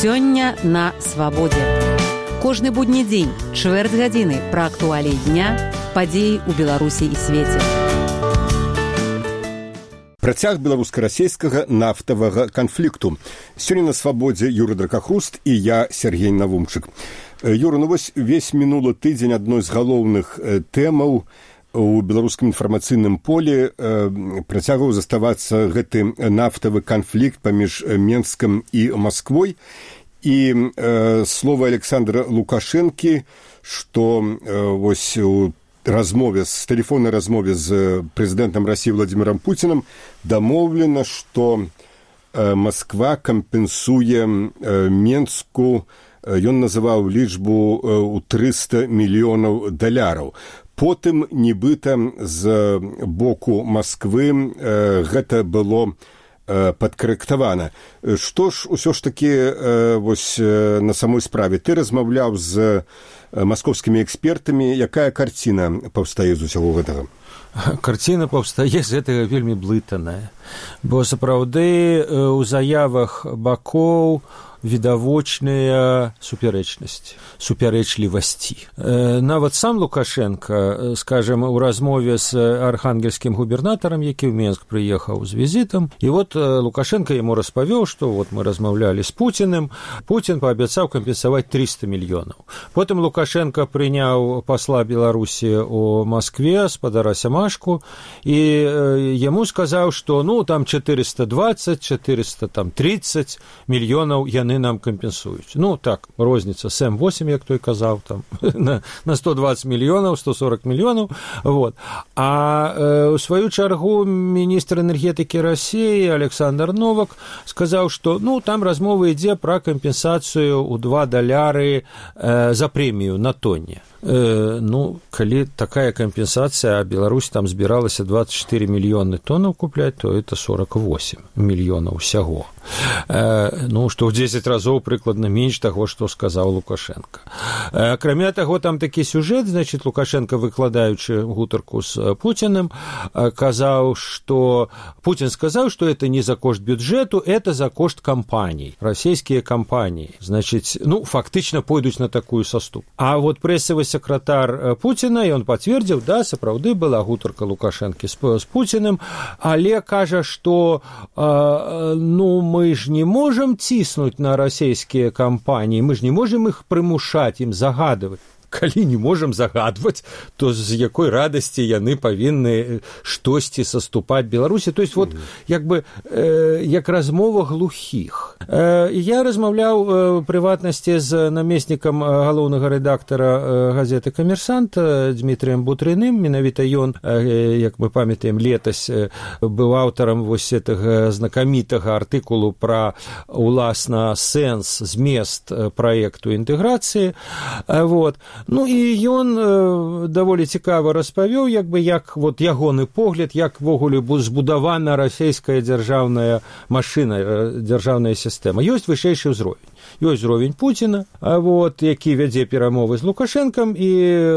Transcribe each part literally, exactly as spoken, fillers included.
Сёння на свабодзе. Кожны будні дзень, чвэрць гадзіны пра актуаліі дня, падзеі ў Беларусі і свеце. Працяг беларуска-расейскага нафтавага канфлікту. Сёння на свабодзе Юрый Дракахруст і я, Сергей Навумчык. Юра, ну вось весь мінулы тыдзень адной з галоўных тэмаў у беларускім інфармацыйным полі працягваў заставацца гэты нафтавы канфлікт паміж Менскам і Масквой. І э, слова Александра Лукашэнкі, што э, вось у размове, з тэлефоннай размове з прэзідэнтам Расіі Владзімірам Пуцінам дамоўлена, што э, Масква кампенсуе э, Менску, э, ён называў лічбу э, у трыста мільёнаў даляраў. Потым, нібыта, з боку Масквы э, гэта было падкарэктавана. Што ж усё ж такі вось на самой справе? Ты размаўляў з маскоўскімі экспертамі. Якая карціна паўстае з усяго гэтага? Карціна паўстае з гэтага вельмі блытаная. Бо сапраўды ў заявах бакоў відавочная супярэчнасць, супярэчлівасці. Нават сам Лукашенко, скажем, у размове з архангельскім губернатарам, які ў Менск прыехаў з візітам, і вот Лукашенко яму распавёў, што вот мы размаўлялі з Пуціным, Пуцін паабяцаў кампенсаваць трыста мільёнаў. Потым Лукашенко прыняў пасла Беларусі у Маскве, спадара Сямашку, і яму сказаў, што ну там чатырыста дваццаць, чатырыста трыццаць мільёнаў яны нам кампенсуюць. Ну, так, розніца сем восемь, як той казаў, там, на, на сто двадцать мільёнаў, сто сорок мільёнаў, вот. А э, у сваю чаргу міністр энергетыкі Расіі Александр Новак сказаў, што, ну, там размова ідзе пра кампенсацыю ў два даляры э, за прэмію на тонне. Э, ну, калі такая кампенсацыя, а Беларусь там збіралася двадцать четыре мільёны тоннаў купляць, то это сорок восемь мільёнаў усяго. Э, ну, што ў дзесяць разоў прыкладна менш таго, што сказаў Лукашенко. Э, акрамя таго, там такі сюжэт, значит, Лукашенко, выкладаючы гутарку з Пуціным, э, казаў, што Пуцін сказаў, што это не за кошт бюджэту, это за кошт кампаній, расійскія кампаніі. Значит, ну, фактычна пойдуць на такую саступ. А вот прэсавы сакратар Пуціна, і он пацвердзіў, да, сапраўды была гутарка Лукашэнкі з, з Пуціным, але кажа, што э, ну, мы ж не можам ціснуць на расійскія кампаніі, мы ж не можам іх прымушаць, ім загадваць. Калі не можам загадваць, то з якой радасці яны павінны штосьці саступаць Беларусі. То есть вот як бы э, як размова глухіх. Э, я размаўляў э, прыватнасці з намеснікам галоўнага рэдактара э, газеты «Камерсант» Дмітрыем Бутрыным. Менавіта ён, э, як мы памятаем, летась э, быў аўтарам вось гэтага знакамітага артыкулу пра уласна сэнс, змест праекту інтэграцыі. Э, вот. Ну і ён э, даволі цікава распавёў, як бы як вот ягоны погляд, як ввогуле збудавана расійская дзяржаўная машына, дзяржаўная сістэма. Ёсць вышэйшы ўзровень. Ёсць ўзровень Пуціна, вот, які вядзе перамовы з Лукашэнкам, і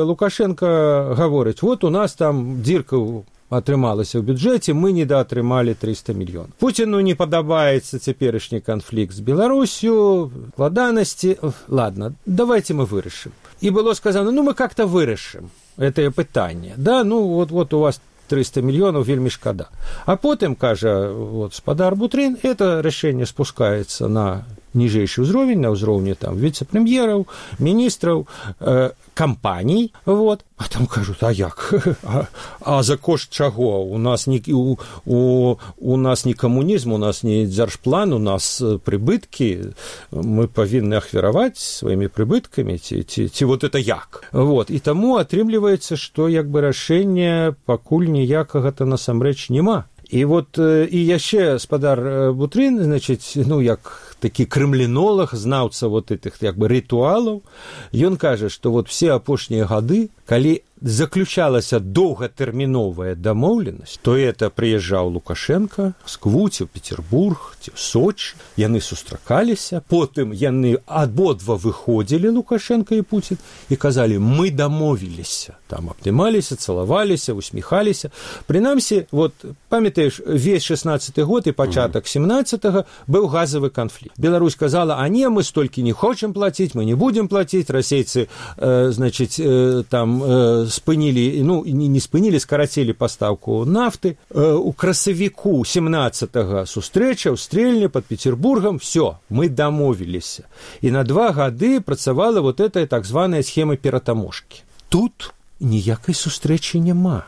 Лукашенко гаворыць, вот у нас там дзірка атрымалася ў бюджэце, мы недаатрымалі трыста мільёнаў. Пуціну не падабаецца цяперашні канфлікт з Беларусю, складанасці. Ладно, давайте мы вырашым. І было сказано, ну мы как-то вырашым гэтае пытанне. Да, ну вот, вот у вас трыста мільёнаў, вельмі шкада. А потым, кажа вот, спадар Бутрын, это рашэнне спускаецца на ніжэйшы ўзровень, на ўзроўні там віцэ-прэм'ераў, міністраў, э, кампаній, вот. А там кажуць, а як? А, а за кошт чаго? У нас не, у, у, у нас не камунізм, у нас не дзяржплан, у нас прыбыткі, мы павінны ахвяраваць сваімі прыбыткамі, ці, ці, ці вот это як? Вот. І таму атрымліваецца, што як бы рашэння пакуль ніякага-то насамрэч няма. І вот і яшчэ спадар Бутрын, значыць, ну як такі крэмлінолог, знаўца вот этих як бы рытуалаў, ён кажа, што вот все апошнія гады калі заключалася доўгатэрміновая дамоўленасць, то это прыязджаў Лукашенко з Квуці ў Петербург ці ў Сочи, яны сустракаліся, потым яны абодва выходзілі, Лукашенко і Путін, і казалі, мы дамовіліся. Там абнімаліся, цалаваліся, усміхаліся. Прынамсі, вот, памятаеш, весь шестнадцаты год і пачатак семнадцатага быў газавы канфлікт. Беларусь казала, а не, мы столькі не хочам плаціць, мы не будем плаціць, расейцы, э, значыць, э, там э, спынілі, ну, не, не спынілі, скарацілі пастаўку нафты. Э, у красавіку семнадцатага сустрэча ў Стрельне пад Петербургам, все, мы дамовіліся. І на два гады працавала вот эта так званая схема ператаможкі. Тут ніякай сустрэчы няма.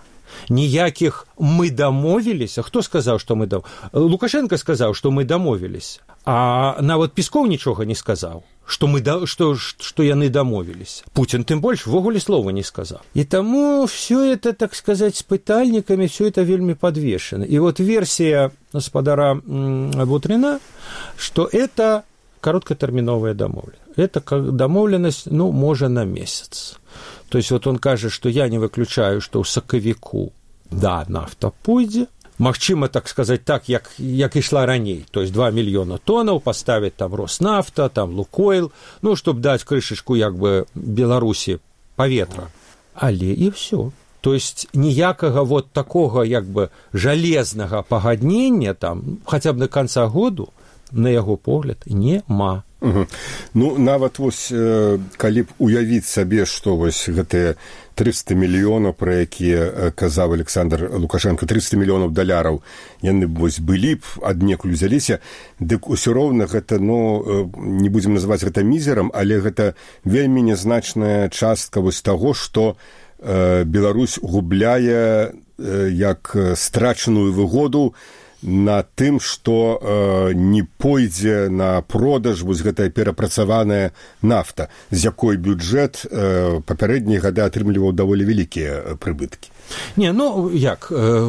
Ніякіх мы дамовіліся. Хто сказаў, што мы дамовіліся? Лукашенко сказаў, што мы дамовіліся. А нават Песков нічога не сказаў, што, мы да, што, што яны дамовіліся. Путин тым больш ввогуле слова не сказаў. І таму все это, так сказать, с пытальниками, все это вельмі подвешено. И вот версия господара Бутрина, что это короткотерминовая домовленность. Это домовленность, ну, може на месяц. То есть вот он кажет, что я не выключаю, что у сакавіку, да, нафта пойдзе. Магчыма, так сказать, так, як, як ішла раней. То есть два мільёна тоннаў поставить там Роснафта, там Лукойл, ну, чтобы дать крышечку, як бы, Беларусі паветра. Але і все. То есть ніякага вот такого, як бы, жалезнага пагаднення там, хотя б до конца году, на яго погляд, нема. Угу. Ну, нават вось, э, калі б уявіць сабе, што вось гэтыя трыста мільёнаў, пра якія казаў Александр Лукашенко, трыста мільёнаў даляраў, яны вось былі б, аднекуль узяліся, дык усё роўна гэта, ну, не будзем называць гэта мізерам, але гэта вельмі нязначная частка вось таго, што э, Беларусь губляе э, як страчаную выгоду на тым, што э, не пойдзе на продаж вось гэтая перапрацаваная нафта, з якой бюджэт э, папярэднія гады атрымліваў даволі вялікія прыбыткі. Не, ну, як,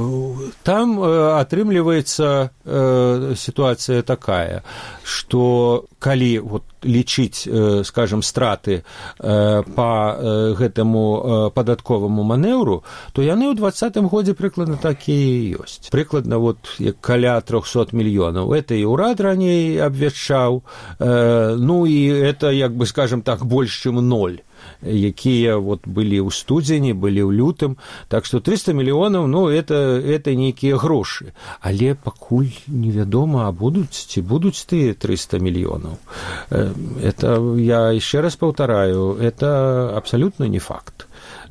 там атрымліваецца ситуация такая, что калі вот лічыць, скажем, страты по гэтаму падатковаму манеўру, то яны ў двадцатым годзе прыкладна такія ёсць. Прыкладна вот каля трёхсот мільёнаў. Это і ўрад раней абвяшчаў, ну і это, як бы, скажем так, больш чым ноль, якія вот былі ў студзені, былі ў лютым. Так што трыста мільёнаў, ну, это, это нейкія грошы. Але пакуль невядома, а будуць, ці будуць тыя трыста мільёнаў. Это, я еще раз паўтараю, это абсолютно не факт.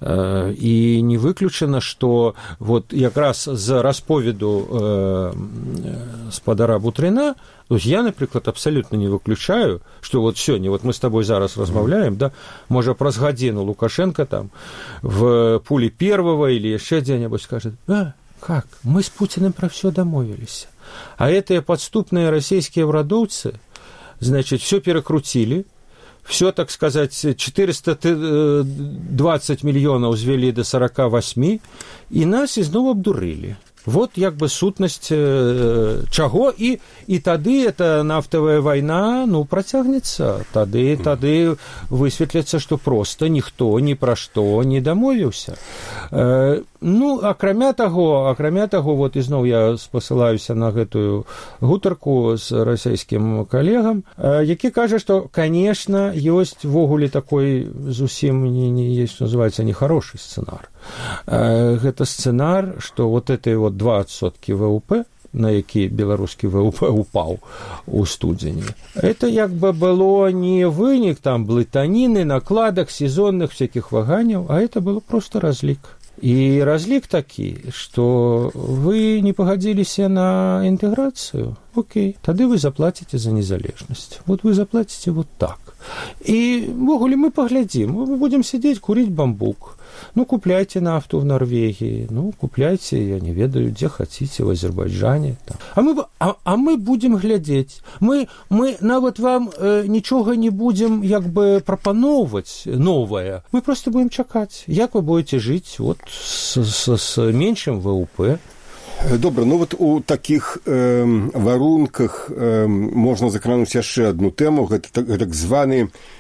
І не выключана, што вот якраз з расповеду э, спадара Бутрина, то есть я, напрыклад, абсолютно не выключаю, что вот сёння, вот мы с тобой зараз размаўляем, да, можа праз гадзіну Лукашенко там в пуле первого или яшчэ дзе-небудзь скажет: а, как, мы с Путиным про все домовились. А этие подступные российские врадовцы, значит, все перекрутили, все, так сказать, четыреста двадцать мільёнаў звели до сорока восьми, и нас изноў абдурылі. Вот як бы сутнасць э, чаго, і, і тады эта нафтавая вайна, ну, працягнецца. Тады, тады высветліцца, што проста ніхто ні пра што не дамовіўся. Э, ну, акрамя таго, акрамя таго, вот ізноў я спасылаюся на гэтую гутарку з расійскім калегам, э, які кажа, што, конечно, ёсць ввогуле такой зусім не, не есть, называется, нехарошы сцэнар. Э, гэта сцэнар, што вот этой вот два адсоткі ВВП, на які беларускі ВВП упаў у студзені, это як бы было не вынік там блытаніны, накладак, сезонных всяких ваганняў, а это было просто разлік. І разлік такі, што вы не пагадзіліся на інтэграцыю, окей, тады вы заплаціце за незалежнасць. Вот вы заплаціце вот так. І ввогуле мы паглядзім, мы будем сидеть, курить бамбук. Ну, купляйте нафту в Норвегии, ну, купляйте, я не ведаю, где хотите, в Азербайджане. Там. А, мы, а, а мы будем глядеть. Мы, мы нават вам э, нічога не будем, як бы, прапановваць новое. Мы просто будем чакаць, як вы будете жить вот с, с, с меньшим ВВП. Добра, ну вот у таких э, варунках э, можна закрануць яшчэ адну тэму, гэта так, так званы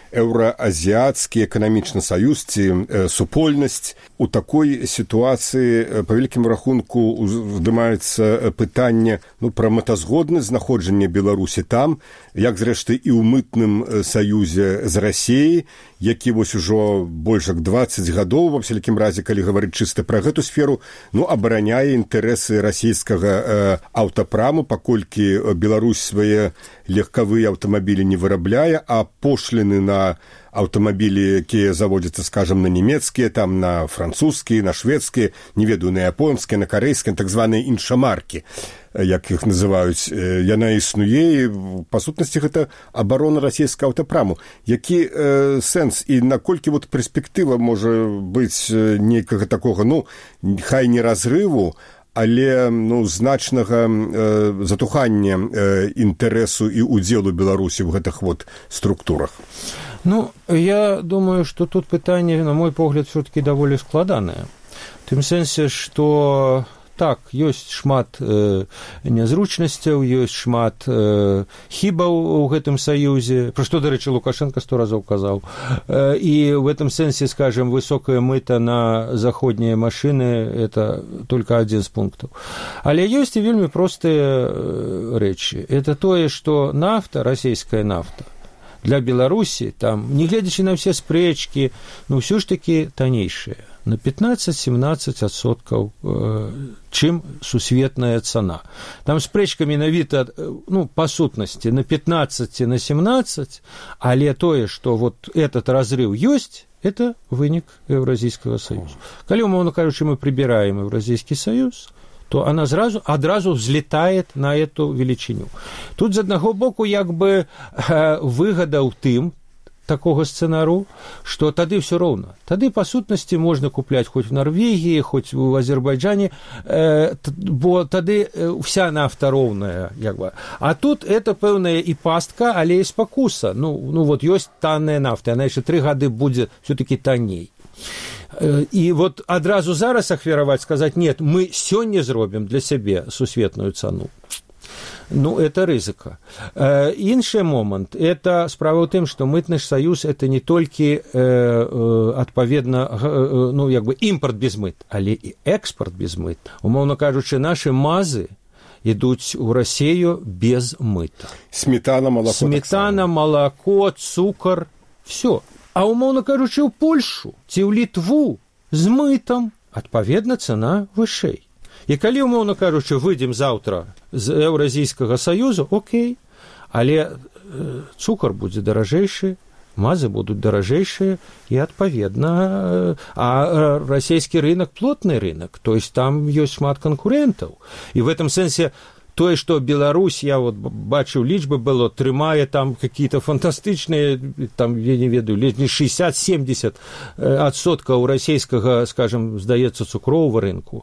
еўраазіяцкі эканамічны саюз ці супольнасць. У такой сітуацыі па вялікім рахунку здымаецца пытанне ну, пра мэтазгоднасць знаходжання Беларусі там, як зрэшты і ў мытным саюзе з Расіяй, які вось ужо больш як дваццаць гадоў, ва всякім разе, калі гаварыць чыста пра гэту сферу, ну, абараняе інтарэсы расійскага э, аўтапраму, паколькі Беларусь свае легкавыя аўтамабілі не вырабляе, а пошліны на аўтамабілі, якія заводзяцца, скажам, на нямецкія, там на французскія, на шведскія, не ведаю, на японскія, на карэйскія, так званыя іншамаркі, як іх называюць, яна існуе, і па сутнасці гэта абарона расійскага аўтапраму. Які э, сэнс і наколькі вот перспектыва можа быць нейкага такога, ну, хай не разрыву, але ну, значнага э, затухання э, інтарэсу і удзелу Беларусі ў гэтых вот структурах? Ну, я думаю, что тут пытанне, на мой погляд, все-таки даволі складанае. В тым сэнсе, што так, ёсць шмат э, нязручнасцяў, ёсць шмат э, хібаў у гэтым саюзе, пра што, дарэчы, Лукашенко сто разоў казаў. Э, і в этом сэнсе, скажем, высокая мыта на заходнія машыны – это только адзін з пунктаў. Але ёсць і вельмі простыя рэчы. Это тое, што нафта, расійская нафта, для Беларусі, там, не гледзячы на ўсе спрэчкі, ну, ўсё ж такі таннейшая. На пятнадцать-семнадцать адсоткаў, э, чым сусветная цана. Там спрэчка менавіта, ну, па сутнасці, на пятнадцать, на семнадцать, але тое, што вот этот разрыв ёсць, это вынік Еўразійскага саюза. Калі, умоўно кажучы, мы прибираем Еўразійскі саюз, то она сразу, одразу взлетает на эту величиню. Тут, з аднаго боку, як бы э, выгода ў тым, такого сцэнару, што тады ўсё роўна. Тады, па сутнасці, можна купляць хоць в Норвегіі, хоць у Азербайджане, э, бо тады вся нафта роўная. Як бы. А тут это пэўная і пастка, але і спакуса. Ну, ну вот ёсць танная нафта, яна яшчэ тры гады будзе все-таки танней. І вот адразу зараз ахвяраваць, сказаць, нет, мы сёння зробім для сябе сусветную цану. Ну, это рызыка. Іншы момант, это справа ў тым, што мытны саюз это не толькі, адпаведна, ну, як бы імпорт без мыт, але і экспорт без мыт. Умоўно кажучы, нашы мазы ідуць у Расію без мыта. Сметана, малако. Сметана, малако, цукар, всё. А умоўно кажучы, ў Польшу ці ў Літву з мытам, адпаведна, цана вышэй. І калі, умоўно кажучы, выйдзем заўтра з Еўразійскага саюзу, окей, але э, цукар будзе даражэйшы, мазы будуць даражэйшыя, і адпаведна, э, а расійскі рынок плотны рынок, то есть там ёсць шмат канкурентаў. І в этом сэнсе тое, што Беларусь, я вот бачыў лічбы было, трымае там какие-то фантастычныя, там, я не ведаю, ледзь шестьдесят-семьдесят адсоткаў расійскага, скажем, здаецца, цукрового рынку.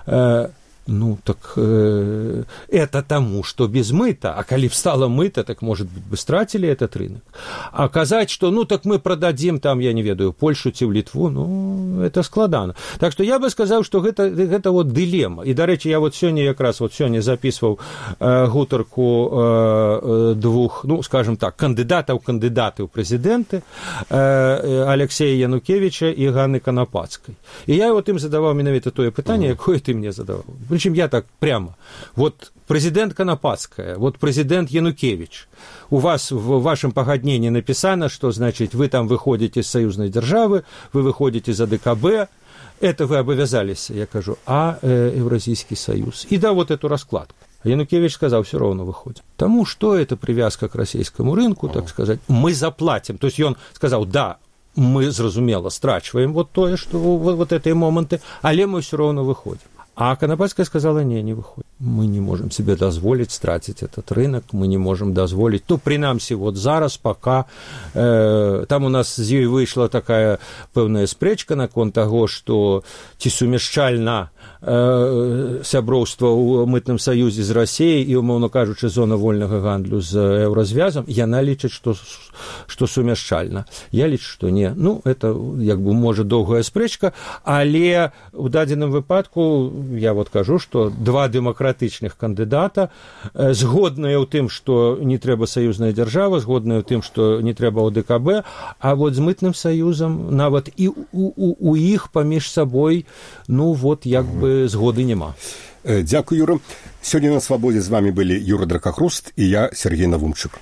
Ну, так э, это тому, что без мыта, а коли встало мыто, так, может быть, бы стратили этот рынок. А казать, что, ну, так мы продадим там, я не ведаю, Польшу ці в Литву, ну, это складано. Так что я бы сказал, что это, это вот дилемма. И, до речи, я вот сегодня, как раз вот сегодня записывал э, гутарку э, двух, ну, скажем так, кандидатов, кандидаты в президенты, э, Алексея Янукевича и Ганны Конопадской. И я вот им задавал именно это то питание, какое ты мне задавал. Причем я так прямо. Вот президент Конопадская, вот президент Янукевич. У вас в вашем погоднении написано, что, значит, вы там выходите из союзной державы, вы выходите за ДКБ. Это вы обовязались, я кажу, а э, Евразийский союз. И да, вот эту раскладку. Янукевич сказал, все равно выходит. Тому, что это привязка к российскому рынку, так сказать, мы заплатим. То есть он сказал, да, мы, зразумело, страчиваем вот то, что вот, вот эти моменты, але мы все равно выходим. А Конопадская сказала, не, не выходит. Мы не можем себе дозволить стратить этот рынок, мы не можем дозволить. Ну, принамсі, вот зараз, пока э, там у нас з ёй выйшла такая пэўная спрэчка наконт таго, што ці сумяшчальна э, сяброўства ў мытным саюзе з Расіяй і, умоўно кажучы, зона вольнага гандлю з еўразвязам, яна лічыць, што, што сумяшчальна. Я лічу, што не. Ну, это, як бы, можа, доўгая спрэчка, але ў дадзеным выпадку я вот кажу, што два дэмакратычных тэарэтычных кандыдата, згодныя ў тым, што не трэба саюзная дзяржава, згодныя ў тым, што не трэба о дэ ка бэ, а вот з мытным саюзам нават і у, у, у іх паміж сабой, ну вот як бы згоды няма. Дзякуй, Юра. Сёння на свабодзе з вами былі Юра Дракахруст і я, Сергей Навумчык.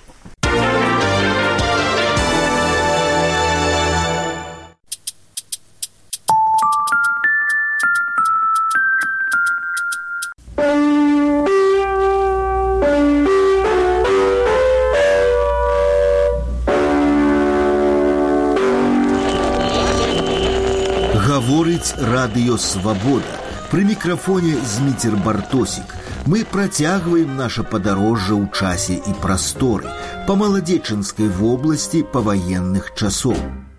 Гаворыць радыё «Свабода». Пры мікрафоне Зміцер Бартосік. Мы працягваем наша падарожжа ў часе і прасторы па Маладзечынскай вобласці паваенных часоў.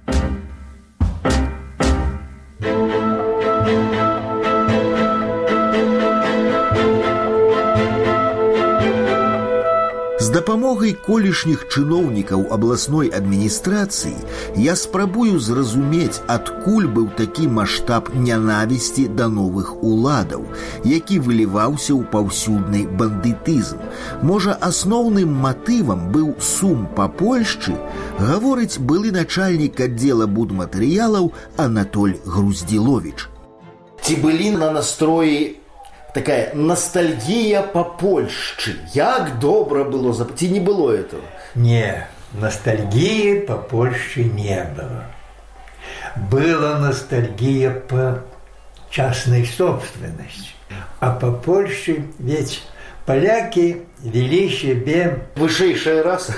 З дапамогай колішніх чыноўнікаў абласной адміністрацыі я спрабую зразумець, адкуль быў такі маштаб нянавісці да новых уладаў, які выліваўся ў паўсюдны бандытызм. Можа, асноўным матывам быў сум па Польшчы, гаворыць былы начальнік аддзела будматэрыялаў Анатоль Груздзіловіч. Ці былі на настроі такая ностальгия по Польшчы. Як добра было, ці не было этого? Не, ностальгии по Польше не было. Была ностальгия по частной собственности. А по Польше ведь поляки вели себе... Высшая раса.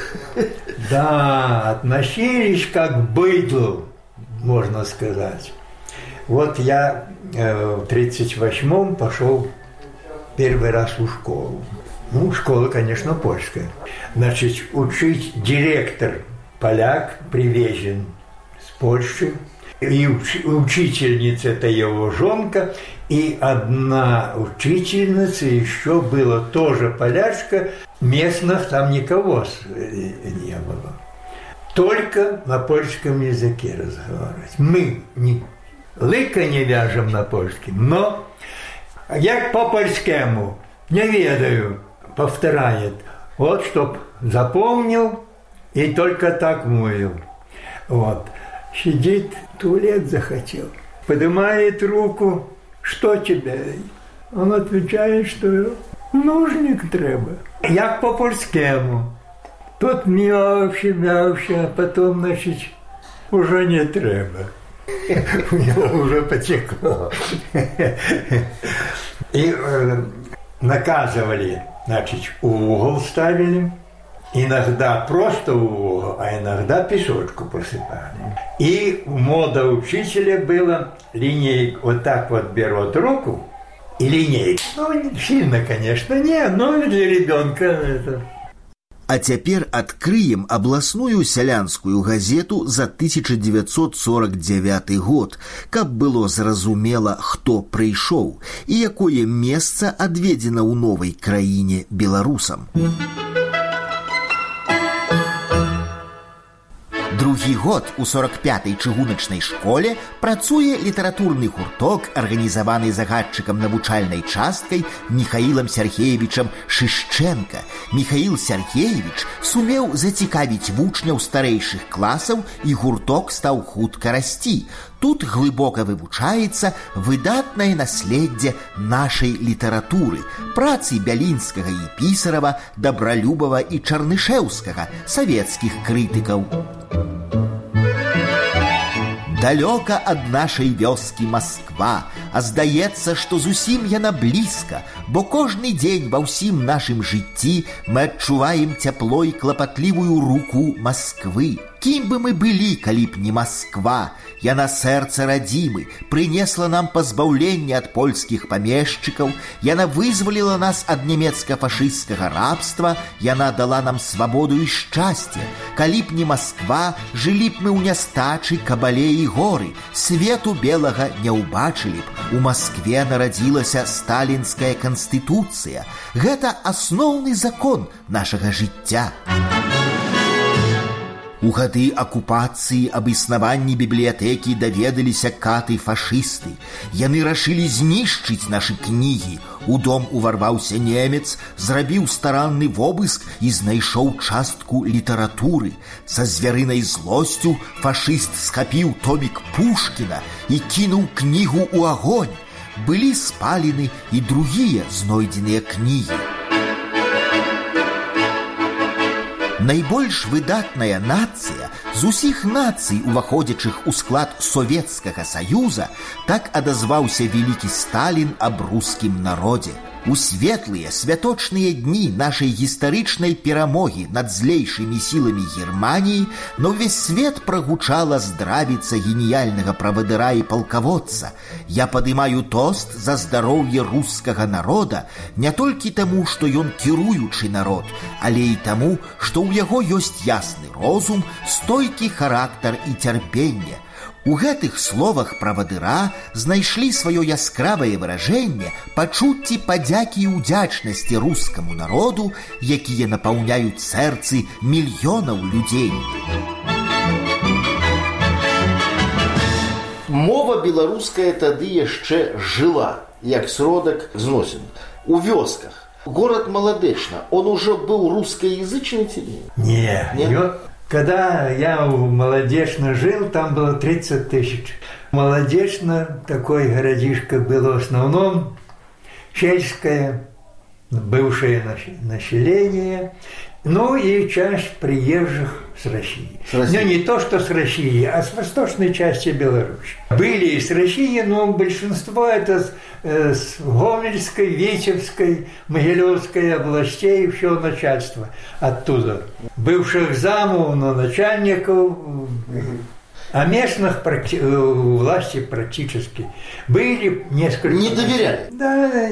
Да, относились как к быдлу, можно сказать. Вот я э, в тридцать восьмом пошел первый раз в школу. Ну, школа, конечно, польская. Значит, учить директор поляк, привезен с Польши, и уч, учительница это его жонка, и одна учительница еще была тоже полячка, местных там никого не было. Только на польском языке разговаривать. Мы не, лыка не вяжем на польском, но як по-польскому, не ведаю, повторяет. Вот, чтоб запомнил и только так мовил. Вот. Сидит, туалет захотел. Поднимает руку. Что тебе? Он отвечает, что нужник треба. Як по-польскому. Тут мявши, мявши, а потом, значит, уже не треба. У него уже потекло. И э, наказывали, значит, угол ставили, иногда просто угол, а иногда песочку посыпали. И мода учителя была линейку, вот так вот берут руку и линейку. Ну, сильно, конечно, не, но для ребенка это... А цяпер адкрыем абласную сялянскую газету за тысяча девятьсот сорок девятый год, каб было зразумела, хто прыйшоў і якое месца адведзена ў новай краіне беларусам. Другі год у сорок пятай чыгуначнай школе працуе літаратурны гурток, арганізаваны загадчыкам навучальнай часткай Михаілам Сяргеевічам Шышчэнка. Михаіл Сяргеевіч сумеў зацікавіць вучняў старэйшых класаў, і гурток стаў хутка расці. Тут глыбока вывучаецца выдатнае наследдзе нашай літаратуры, працы Бялінскага і Пісарава, Дабралюбава і Чарнышэўскага, савецкіх крытыкаў. Далёка ад нашай вёскі Масква, а здаецца, што зусім яна блізка, бо кожны дзень ва ўсім нашым жыцці мы адчуваем цяпло і клапатлівую руку Масквы. Кім бы мы былі, калі б не Масква? Яна сэрца радзімы, прынесла нам пазбаўленне ад польскіх памешчыкаў, яна вызваліла нас ад нямецка-фашысцкага рабства, яна дала нам свабоду і шчасце. Калі б не Масква, жылі б мы ў нястачы, кабале і горы, свету белага не ўбачылі б. У Маскве нарадзілася сталінская канстытуцыя. Гэта асноўны закон нашага жыцця. У гады акупацыі аб існаванні бібліятэкі даведаліся каты-фашысты. Яны рашылі знішчыць нашы кнігі. У дом уварваўся немец, зрабіў старанны вобыск і знайшоў частку літаратуры. Са звярынай злосцю фашыст схапіў томік Пушкіна і кінуў кнігу ў агонь. Былі спалены і другія знойдзеныя кнігі. Найбольш выдатная нацыя з усіх нацый, уваходзячых у склад Советскага Саюза, так адазваўся вялікі Сталін аб рускім народзе. У светлыя святочныя дні нашай гістарычнай перамогі над злейшымі сіламі Германіі на ўвесь свет прагучала здравіца геніяльнага правадыра і палкаводца. Я падымаю тост за здароўе рускага народа не толькі таму, што ён кіруючы народ, але і таму, што ў яго ёсць ясны розум, стойкі характар і цярпенне. У гэтых словах правадыра знайшлі сваё яскравае выражэнне пачуцці падзякі і ўдзячнасці рускаму народу, якія напаўняюць сэрцы мільёнаў людзей. Мова беларуская тады яшчэ жыла, як сродак зносін. У вёсках. Город Маладэчна, он уже был русскоязычный тебе? Не, не? Когда я в Молодечно жил, там было тридцать тысяч. Молодечно, такой городишко было в основном сельское, бывшее население, ну и часть приезжих с России. С России. Ну, не то, что с России, а с восточной части Беларуси. Были и с России, но большинство это э, с Гомельской, Витебской, Могилевской областей, все начальство оттуда. Бывших замов, но начальников, а местных практи... власти практически были несколько... Не доверяли? Да,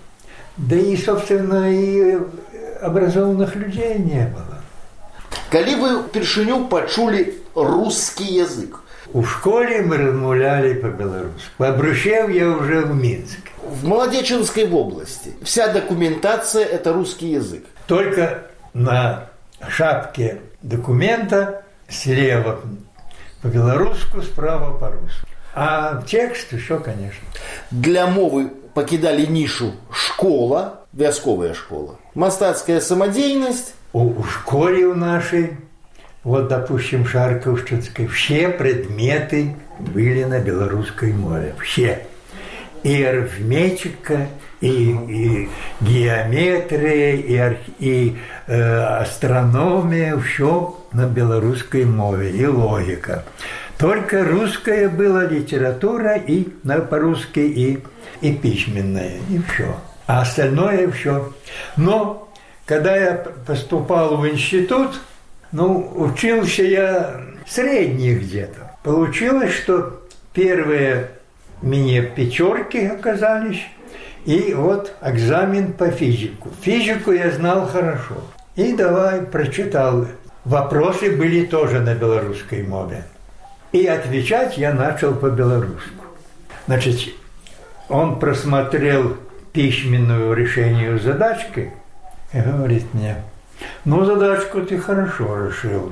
да и, собственно, и образованных людей не было. Калі вы впершыню пачулі русский язык? У школе мы размовляли по-белорусски. Обращал я уже в Минске. В Молодеченской области вся документация – это русский язык? Только на шапке документа слева по-белорусски, справа по-русски. А текст еще, конечно. Для мовы покидали нишу школа, вясковая школа, мастацкая самодеятельность. У школе у нашей, вот, допустим, Шарковщинской, все предметы были на белорусской мове. Все. И арифметика, и, и геометрия, и, арх, и э, астрономия, все на белорусской мове, и логика. Только русская была литература, и на, по-русски, и, и письменная, и все. А остальное все. Но когда я поступал в институт, ну, учился я средний где-то. Получилось, что первые мне пятерки оказались, и вот экзамен по физику. Физику я знал хорошо. И давай прочитал. Вопросы были тоже на белорусской мове. И отвечать я начал по-белорусски. Значит, он просмотрел письменную решение задачки и говорит мне: ну, задачку ты хорошо решил.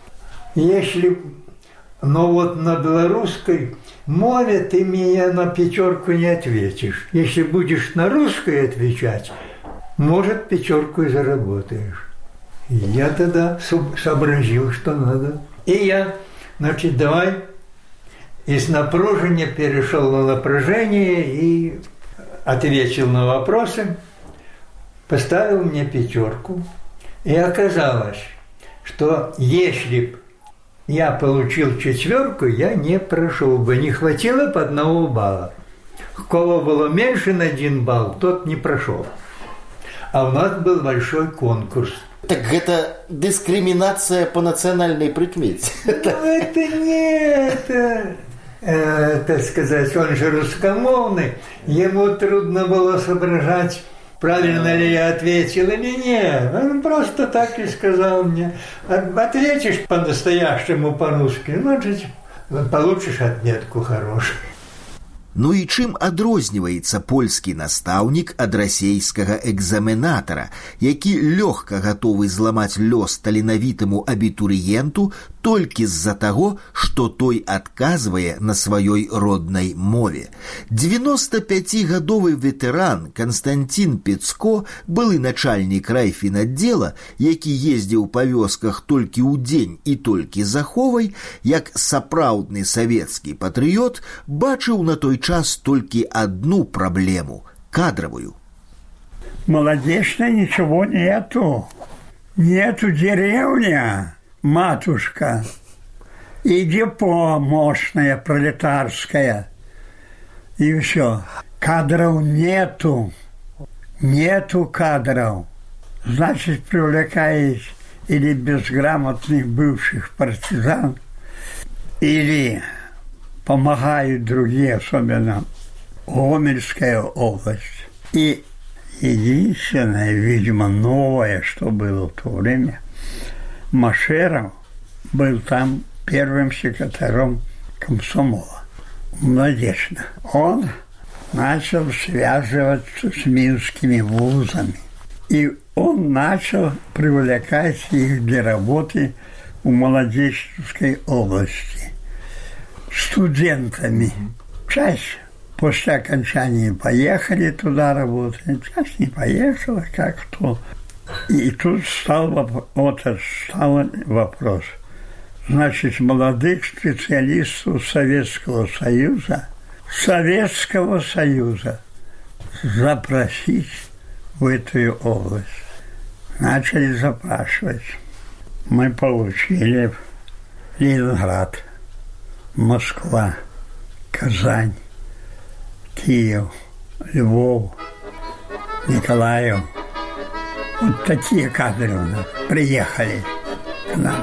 Если, но вот на белорусской мове ты меня на пятерку не ответишь. Если будешь на русской отвечать, может, пятерку и заработаешь. И я тогда сообразил, что надо. И я, значит, давай из напружения перешел на напряжение и ответил на вопросы, поставил мне пятерку. И оказалось, что если б я получил четверку, я не прошел бы, не хватило по одного балла. У кого было меньше на один балл, тот не прошел. А у нас был большой конкурс. Так это дискриминация по национальной прикмете. Ну, это не это, э, так сказать, он же русскомовный, ему трудно было соображать, правильно ли я ответил или нет. Он просто так и сказал мне: ответишь по-настоящему по-русски, значит, получишь отметку хорошую. Ну і чым адрозніваецца польскі настаўнік ад расейскага экзаменатара, які лёгка гатовы зламаць лёс таленавітаму абітурыенту толькі з-за таго, што той адказвае на сваёй роднай мове. дзевяностапяцігадовы ветэран Константин Пецко, былы начальнік райфінаддзела, які ездзіў па вёсках толькі ў дзень і толькі заховай, як сапраўдны савецкі патрыёт, бачыў на той час толькі одну проблему – кадровую. Молодечно ничего нету. Нету деревня, матушка, и депо мощное, пролетарское. И все. Кадров нету. Нету кадров. Значит, привлекаешь или безграмотных бывших партизан, или помогают другие, особенно Гомельская область. И единственное, видимо, новое, что было в то время, Машеров был там первым секретарем комсомола. Надежда. Он начал связываться с минскими вузами. И он начал привлекать их для работы в Молодечной области студентами. Часть после окончания поехали туда работать, часть не поехала, как кто. И тут стал, вот стал вопрос. Значит, молодых специалистов Советского Союза, Советского Союза запросить в эту область. Начали запрашивать. Мы получили Ленинград, Москва, Казань, Киев, Львов, Николаев. Вот такие кадры у нас приехали к нам.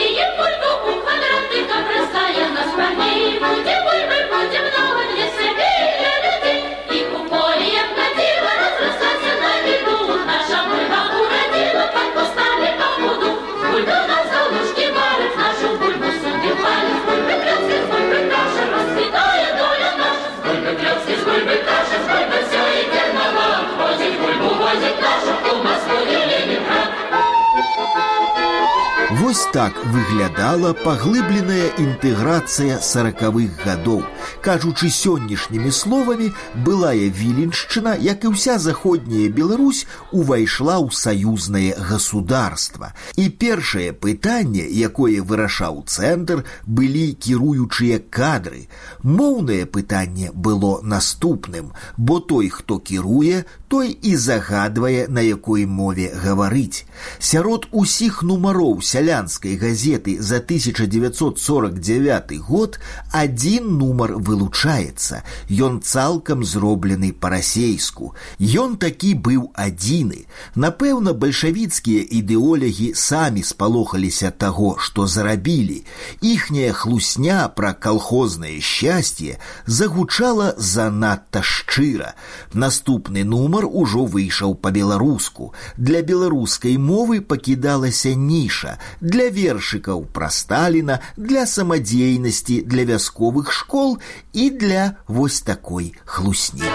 Вось так выглядала паглыбленая інтэграцыя саракавых гадоў. Кажучы сённяшнімі словамі, былая Віленшчына, як і ўся заходняя Беларусь, увайшла ў саюзнае государства. І першае пытанне, якое вырашаў цэнтр, былі кіруючыя кадры. Моўнае пытанне было наступным, бо той, хто кіруе, той і загадвае, на якой мове гаварыць. Сярод усіх нумароў сялянскай газеты за тысяча девятьсот сорок девятый год адзін нумар вылучаецца. Ён цалкам зроблены па-расейску. Ён такі быў адзіны. Напэўна, бальшавіцкія ідэолягі самі спалохаліся таго, што зарабілі. Іхняя хлусня пра калхознае шчасце загучала занадта шчыра. Наступны нумар ужо выйшаў па-беларуску. Для беларускай мовы пакідалася ніша, для вершыкаў пра Сталіна, для самадзейнасці, для вясковых школ і для вось такой хлусні.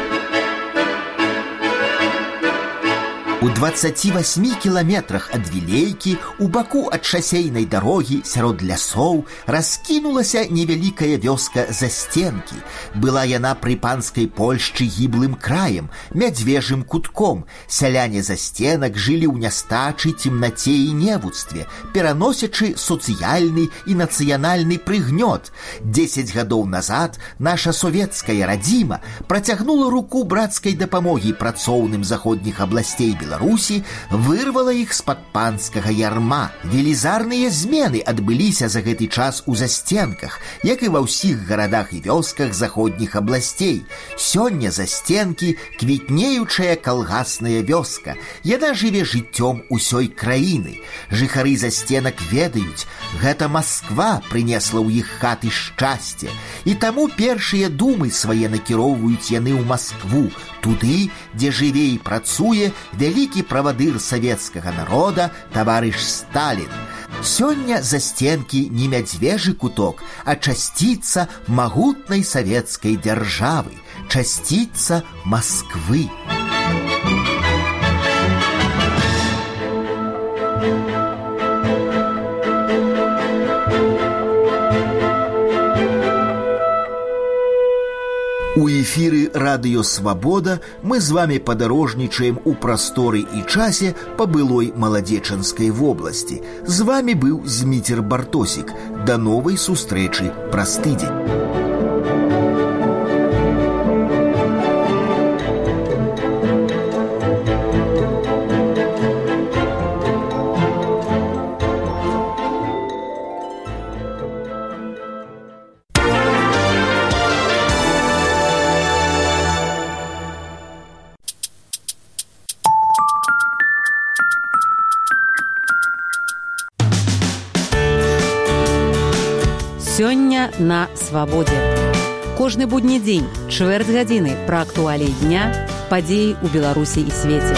У двадцаці васьмі кіламетрах ад Вілейкі, у баку ад шасейнай дарогі, сярод лясоў, раскінулася невялікая вёска Застенкі. Была яна пры панскай Польшчы гіблым краем, мядзвежым кутком. Сяляне Застенак жылі ў нястачы, цемнаце і невуцтве, пераносячы сацыяльны і нацыянальны прыгнёт. Дзесяць гадоў назад наша савецкая радзіма працягнула руку брацкай дапамогі працоўным заходніх абласцей Беларусі, вырвала іх з-пад панскага ярма. Велізарныя змены адбыліся за гэты час у Застенках, як і ва ўсіх гарадах і вёсках заходніх абласцей. Сёння Застенкі – квітнеючая калгасная вёска. Яна жыве жыццём усёй краіны. Жыхары Застенак ведаюць, гэта Масква прынесла ў іх хаты шчасце. І таму першыя думы свае накіроўваюць яны ў Маскву, туды, дзе жыве і працуе вялікі правадыр савецкага народа таварыш Сталін. Сёння Застенкі не мядзвежы куток, а часціца магутнай савецкай дзяржавы, часціца Масквы. эфіры радыё «Свабода» мы з вами падарожнічаем у прасторы і часе па былой маладзечанскай вобласці. З вами быў Зміцер Бартосік. Да новай сустрэчы праз тыдзень. Сёння на свабодзе. Кожны будні дзень, чвэрць гадзіны пра актуаліі дня, падзеі ў Беларусі і свеце.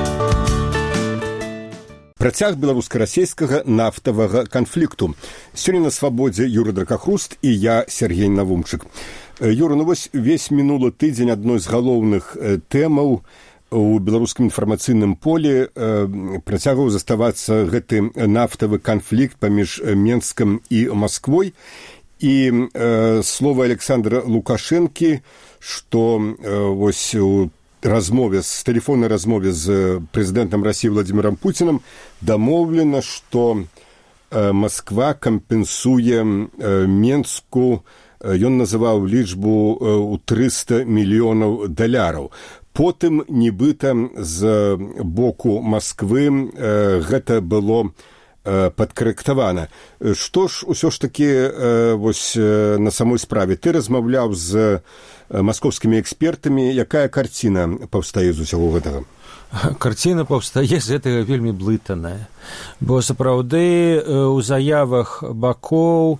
Працяг беларуска-расейскага нафтавага канфлікту. Сёння на свабодзе Юры Дракахруст і я, Сергей Навумчык. Юра, ну вось весь мінулы тыдзень адной з галоўных тэмаў у беларускім інфармацыйным полі працягваў заставацца гэты нафтавы канфлікт паміж Менскам і Масквой. І э, слова Александра Лукашэнкі, што э, вось у размове, з тэлефоннай размове з прэзідэнтам Расіі Владзімірам Пуцінам дамоўлена, што э, Масква кампенсуе э, Менску, э, ён называў лічбу э, у трыста мільёнаў даляраў. Потым, нібыта, з боку Масквы э, гэта было падкарэктавана. Што ж усё ж такі вось на самой справе? Ты размаўляў з маскоўскімі экспертамі. Якая карціна паўстае з усяго гэтага? Карціна паўстае з гэтага вельмі блытаная. Бо сапраўды у заявах бакоў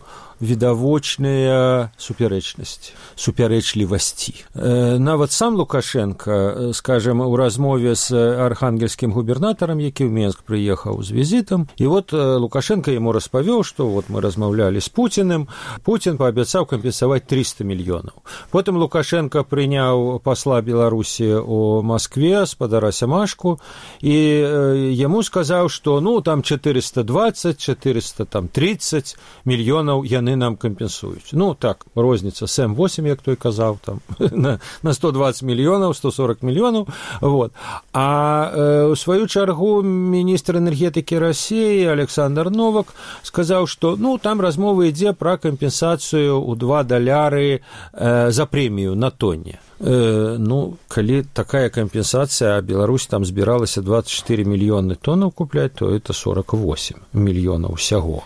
відавочная супярэчнасць, супярэчлівасці. Нават сам Лукашенко, скажем, у размове з архангельскім губернатарам, які ў Менск прыехаў з візітам, і вот Лукашенко яму распавёў, што вот мы размаўлялі з Пуціным, Пуцін паабяцаў кампенсаваць трыста мільёнаў. Потым Лукашенко прыняў пасла Беларусі у Маскве, спадара Сямашку, і яму сказаў, што ну там чатырыста дваццаць, чатырыста трыццаць мільёнаў яны нам кампенсуюць. Ну, так, розніца сэм восемь, як той казаў, там, на, на сто дваццаць мільёнаў, сто сорок мільёнаў. Вот. А э, у сваю чаргу міністр энергетыкі Расіі Александр Новак сказаў, што ну, там размова ідзе пра кампенсацыю ў два даляры э, за прэмію на тонне. Э, ну, калі такая кампенсацыя, а Беларусь там збіралася двадцать четыре мільёны тоннаў купляць, то это сорок восемь мільёнаў усяго.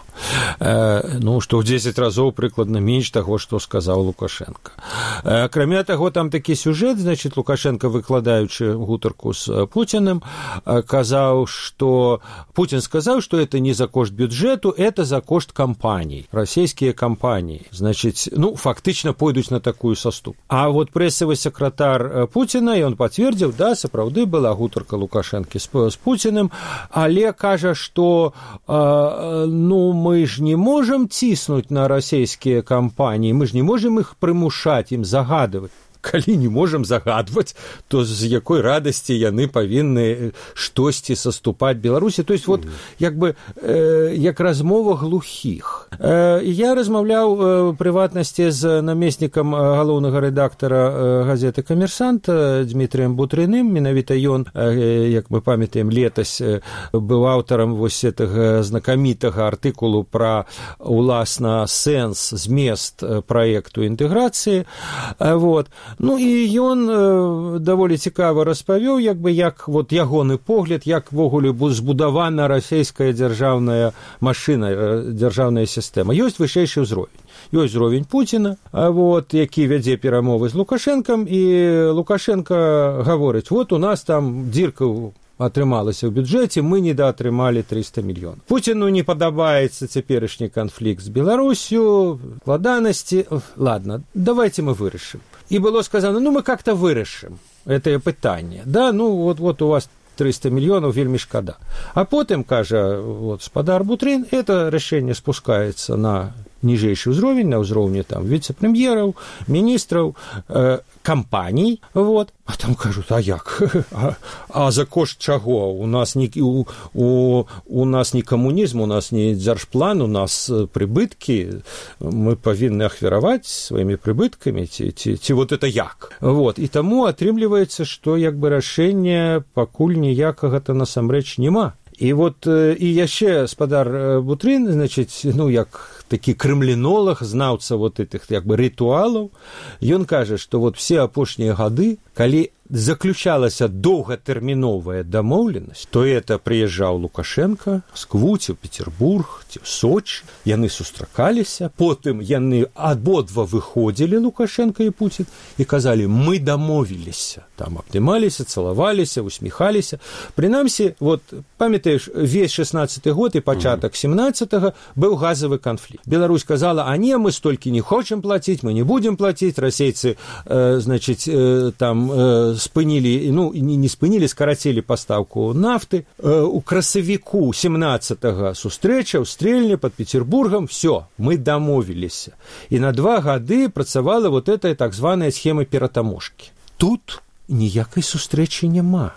Э, ну, што ў дзесяць разоў прыкладна менш таго, што сказаў Лукашенко. Э, акрамя таго, там такі сюжэт, значит, Лукашенко, выкладаючы гутарку з Пуціным, э, казаў, што Пуцін сказаў, што это не за кошт бюджэту, это за кошт кампаній, расійскія кампаніі. Значит, ну, фактычна пойдуць на такую саступ. А вот прэсавы сакратар Пуціна, і он пацвердзіў, да, сапраўды была гутарка Лукашэнкі з, з Пуціным, але кажа, што э, ну, мы ж не можам ціснуць на расійскія кампаніі, мы ж не можам іх прымушаць, ім загадваць. Калі не можам загадваць, то з якой радасці яны павінны штосьці саступаць Беларусі. То есть, вот, як бы, э, як размова глухіх. Э, я размаўляў э, прыватнасці з намеснікам галоўнага рэдактара э, газеты «Камерсант» Дмітрыем Бутрыным. Менавіта ён, э, як мы памятаем, летась э, быў аўтарам вось гэтага знакамітага артыкулу пра, уласна, сэнс, змест праекту інтэграцыі. Э, вот. Ну, і ён э, даволі цікава распавёў, як бы, як вот ягоны погляд, як ввогуле збудавана расійская дзяржаўная машына, дзяржаўная сістэма. Ёсць вышэйшы ўзровень. Ёсць ўзровень Пуціна, вот, які вядзе перамовы з Лукашэнкам, і Лукашенко гаворыць, вот у нас там дзірка атрымалася ў бюджэце, мы недаатрымалі трыста мільёнаў. Пуціну не падабаецца цяперашні канфлікт з Беларусю, складанасці. Ладно, давайте мы вырашым. І было сказано, ну мы как-то вырашым это пытанне. Да, ну вот, вот у вас трыста мільёнаў, вельмі шкада. А потым, кажа вот, спадар Бутрын, это рашэнне спускаецца на ніжэйшы ўзровень, на ўзроўні там віцэ-прэм'ераў, міністраў, э, кампаній, вот. А там кажуць, а як? А, а за кошт чаго? У нас не, у, у, у нас не камунізм, у нас не дзяржплан, у нас прыбыткі, мы павінны ахвяраваць сваімі прыбыткамі, ці, ці, ці вот это як? Вот. І таму атрымліваецца, што як бы рашэння пакуль ніякага-то насамрэч няма. І вот і яшчэ спадар Бутрын, значыць, ну як такі крымлінолаг, знаўца вот этих як бы рытуалаў, ён кажа, што вот все апошнія гады, калі заключалася доўгатэрміновая дамоўленасць, то это прыязджаў Лукашенко, Москву, ці ў Петербург, ці ў Сочи, яны сустракаліся, потым яны абодва выходзілі, Лукашенко і Путин, і казалі, мы дамовіліся, там абнімаліся, цалаваліся, усміхаліся. Прынамсі, вот, памятаеш, весь шестнадцаты год і пачатак семнадцатага быў газавы канфлікт. Беларусь казала, а не, мы столькі не хочам плаціць, мы не будем плаціць, расейцы, э, значыць, э, там, э, спынілі, ну, не, не спынілі, скарацілі пастаўку нафты. У красавіку семнадцатага сустрэча ў Стрельне пад Петербургам, все, мы дамовіліся. І на два гады працавала вот эта так званая схема ператаможкі. Тут ніякай сустрэчы няма.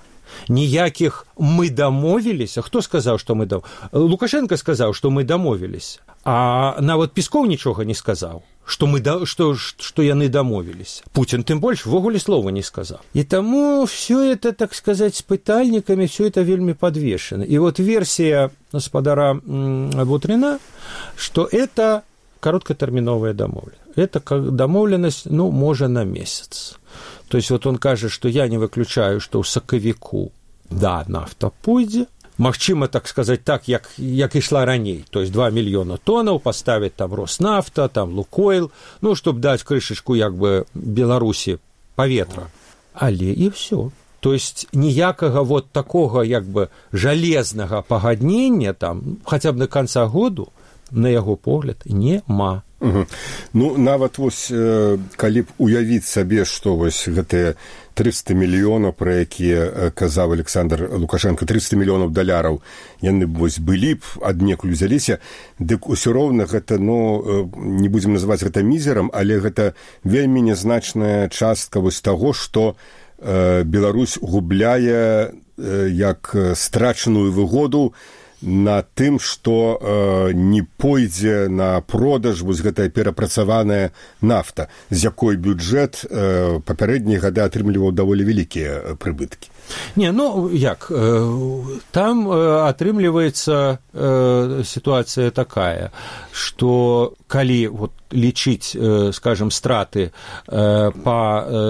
Ніякіх мы дамовіліся. Хто сказаў, што мы дамовіліся? Лукашенко сказаў, што мы дамовіліся. А нават Песков нічога не сказаў, што, мы да, што, што яны дамовіліся. Путин тым больш ввогуле слова не сказаў. І таму все это, так сказаць, з пытальнікамі, все это вельмі подвешена. І вот версія гаспадара Бутрына, што это кароткатэрміновая дамоўленасць. Это дамоўленасць, ну, можа, на месяц. То есть вот он кажа, што я не выключаю, што ў сакавіку, да, нафта пойдзе. Магчыма, так сказаць, так, як, як ішла раней. То есть два мільёна тоннаў паставіць там Роснафта, там Лукойл, ну, чтобы даць крышачку, як бы, Беларусі паветра. Але і все. То есть ніякага вот такога, як бы, жалезнага пагаднення там, хаця б на канца году, на яго погляд, нема. Угу. Ну, нават вось, э, калі б уявіць сабе, што вось гэтыя трыста мільёнаў, пра якія казаў Александр Лукашенко, трыста мільёнаў даляраў, яны вось былі б, аднекуль узяліся, дык усё роўна гэта, ну, не будзем называць гэта мізерам, але гэта вельмі нязначная частка вось таго, што э, Беларусь губляе э, як страчаную выгоду на тым, што э, не пойдзе на продаж вось гэтая перапрацаваная нафта, з якой бюджэт э, папярэднія гады атрымліваў даволі вялікія прыбыткі. Не, ну, як, там атрымліваецца сітуацыя такая, што калі вот, лічыць, скажем, страты па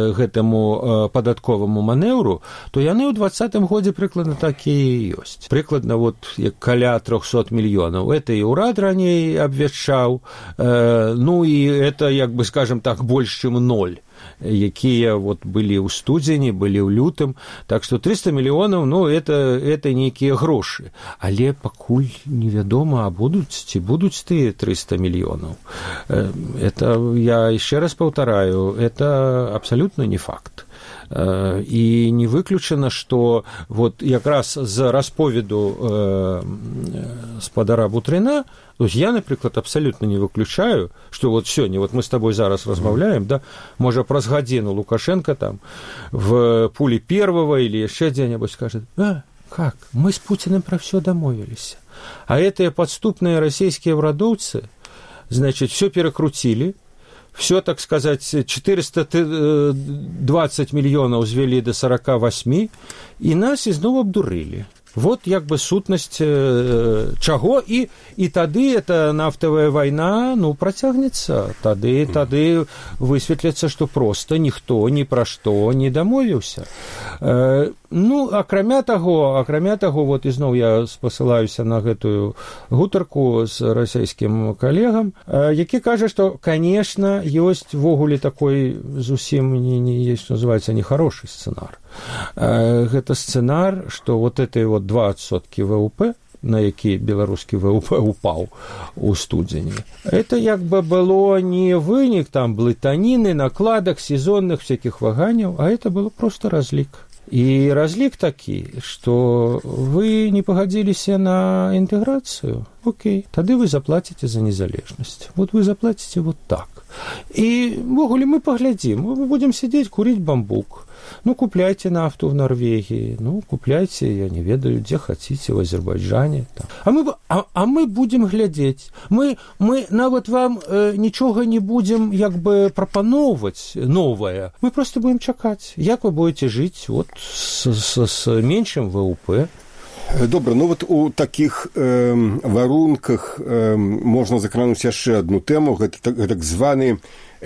гэтаму падатковаму манеўру, то яны ў двадцатым годзе прыкладна такія ёсць. Прыкладна, вот, як каля трохсот мільёнаў. Это і ўрад раней абвяшчаў, ну і это, як бы, скажем так, больш, чым ноль, якія вот былі ў студзені, былі ў лютым. Так што трыста мільёнаў, ну, это, это нейкія грошы. Але пакуль невядома, а будуць, ці будуць тыя трыста мільёнаў. Это, я яшчэ раз паўтараю, это абсалютна не факт. І не выключана, што вот якраз з расповеду э, спадара Бутрына, то есть я, напрыклад, абсалютна не выключаю, што вот сёння, вот мы с тобой зараз размаўляем, да, можа, праз гадзіну Лукашенко там в пуле первого или яшчэ дзе-небудзь скажет, а, как, мы с Путиным про все домовились. А этыя подступные российские врадоўцы, значит, все перекрутили, все, так сказать, четыреста двадцать мільёнаў звели до сорок восемь, и нас изноў абдурылі. Вот як бы сутнасць э, чаго, і, і тады эта нафтавая вайна, ну, працягнецца. Тады, тады высветліцца, што проста ніхто ні пра што не дамовіўся. Э, ну, акрамя таго, акрамя таго, вот ізноў я спасылаюся на гэтую гутарку з расійскім калегам, э, які кажа, што, конечно, ёсць ввогуле такой зусім, не, не, есть, называется, нехарошы сцэнар. Э, гэта сцэнар, што вот этой вот два адсоткі ВВП, на які беларускі ВВП упаў у студзені, это як бы было не вынік там блытаніны, накладак, сезонных всяких ваганняў, а это было просто разлік. И разлик такі, што вы не пагадзіліся на інтэграцыю, окей, тады вы заплаціце за незалежнасць. Вот вы заплаціце вот так. І, ввогуле, мы паглядзім, мы будзем сядзець, куріць бамбук. Ну, купляйте нафту в Норвегии, ну, купляйте, я не ведаю, где хотите, в Азербайджане. Там. А, мы, а, а мы будем глядеть. Мы, мы нават вам э, ничего не будем, як бы, прапановывать новое. Мы просто будем чакать, як вы будете жить вот с, с, с меньшим ВВП. Добра, ну вот у такіх э, варунках э, можна закрануць яшчэ адну тэму, гэта так, так званы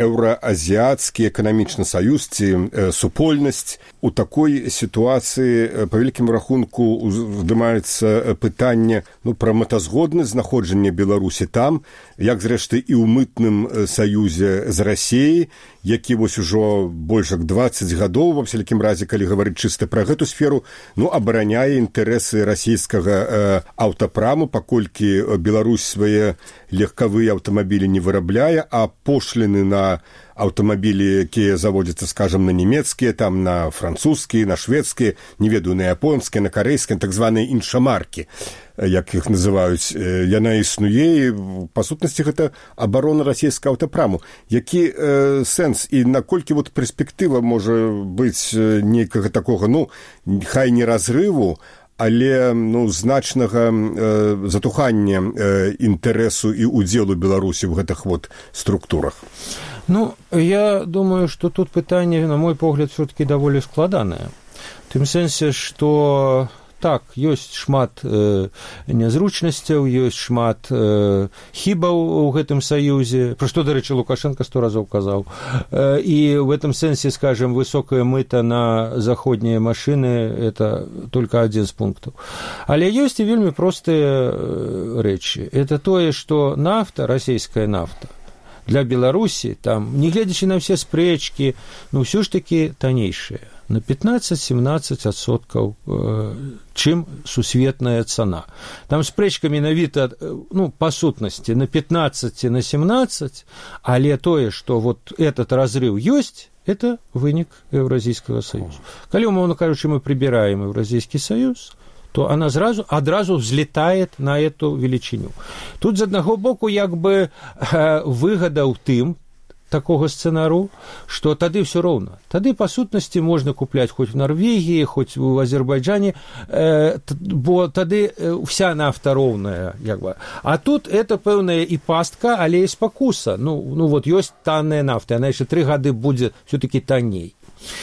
еўраазіяцкі эканамічны саюз ці э, супольнасць. У такой сітуацыі па вялікім рахунку здымаецца пытанне ну, пра мэтазгоднасць знаходжання Беларусі там, як зрэшты і ў мытным саюзе з Расіяй, які вось ужо больш як дваццаць гадоў, ва всякім разе, калі гаварыць чыста пра гэту сферу, ну, абараняе інтарэсы расійскага э, аўтапраму, паколькі Беларусь свае легкавыя аўтамабілі не вырабляе, а пошліны на аўтамабілі, якія заводзяцца, скажам, на нямецкія, там на французскія, на шведскія, не ведаю, на японскія, на карэйскія, так званыя іншамаркі, як іх называюць, яна існуе, і па сутнасці гэта абарона расійскага аўтапраму. Які э, сэнс і наколькі вот перспектыва можа быць нейкага такога, ну, хай не разрыву, але ну, значнага э, затухання э, інтарэсу і удзелу Беларусі ў гэтых вот структурах? Ну, я думаю, что тут пытанне, на мой погляд, все-таки даволі складанае. В тым сэнсе, што так, ёсць шмат э, нязручнасцяў, ёсць шмат э, хібаў у гэтым саюзе, пра што, дарэчы, Лукашенко сто разоў казаў. Э, і в этом сэнсе, скажем, высокая мыта на заходнія машыны – это только адзін з пунктаў. Але ёсць і вельмі простыя рэчы. Это тое, што нафта, расійская нафта, для Беларусі, там, не гледзячы на все спрэчкі, ну, ўсё ж такі таннейшая. На пятнадцать-семнадцать адсоткаў, э, чым сусветная цана. Там спрэчка менавіта, ну, па сутнасці, на пятнадцать, на семнадцать, але тое, што вот этот разрыв ёсць, это вынік Еўразійскага саюза. Калі, умоўно кажучы, мы прибираем Еўразійскі саюз, то она сразу, одразу взлетает на эту величиню. Тут, з аднаго боку, як бы э, выгода ў тым, такого сцэнару, што тады ўсё роўна. Тады, па сутнасці, можна купляць хоць в Норвегіі, хоць у Азербайджане, э, бо тады вся нафта роўная. Як бы. А тут это пэўная і пастка, але і спакуса. Ну, ну вот ёсць танная нафта, яна яшчэ тры гады будзе ўсё-такі танней.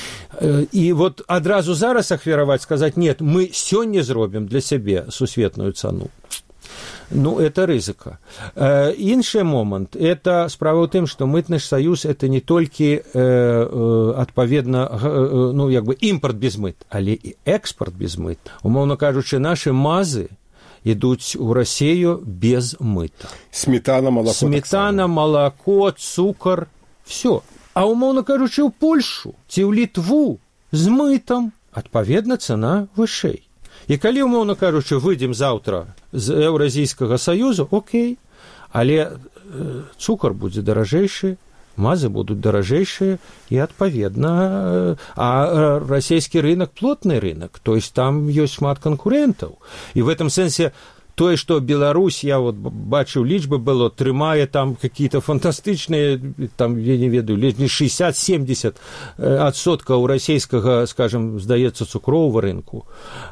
І вот адразу зараз ахвяраваць, сказаць, нет, мы сёння зробім для сябе сусветную цану. Ну, это рызыка. Іншы момант, это справа ў тым, што мытны саюз это не толькі адпаведна, ну, як бы імпорт без мыт, але і экспорт без мыт. Умоўна кажучы, наши мазы ідуць у Расію без мыта. Сметана, молоко. Сметана, молоко, цукар, все. А умоўна кажучы, ў Польшу ці ў Літву з мытам, адпаведна, цана вышэй. І калі, умоўна кажучы, выйдзем заўтра з Еўразійскага саюзу, окей, але цукар будзе даражэйшы, мазы будуць даражэйшыя, і адпаведна, а расійскі рынок плотны рынок, то есть там ёсць шмат канкурентаў. І в этом сэнсе тое, што Беларусь, я вот бачыў лічбы было, трымае там какие-то фантастычныя, там, я не ведаю, шестьдесят-семьдесят адсоткаў расійскага, скажем, здаецца, цукрового рынку.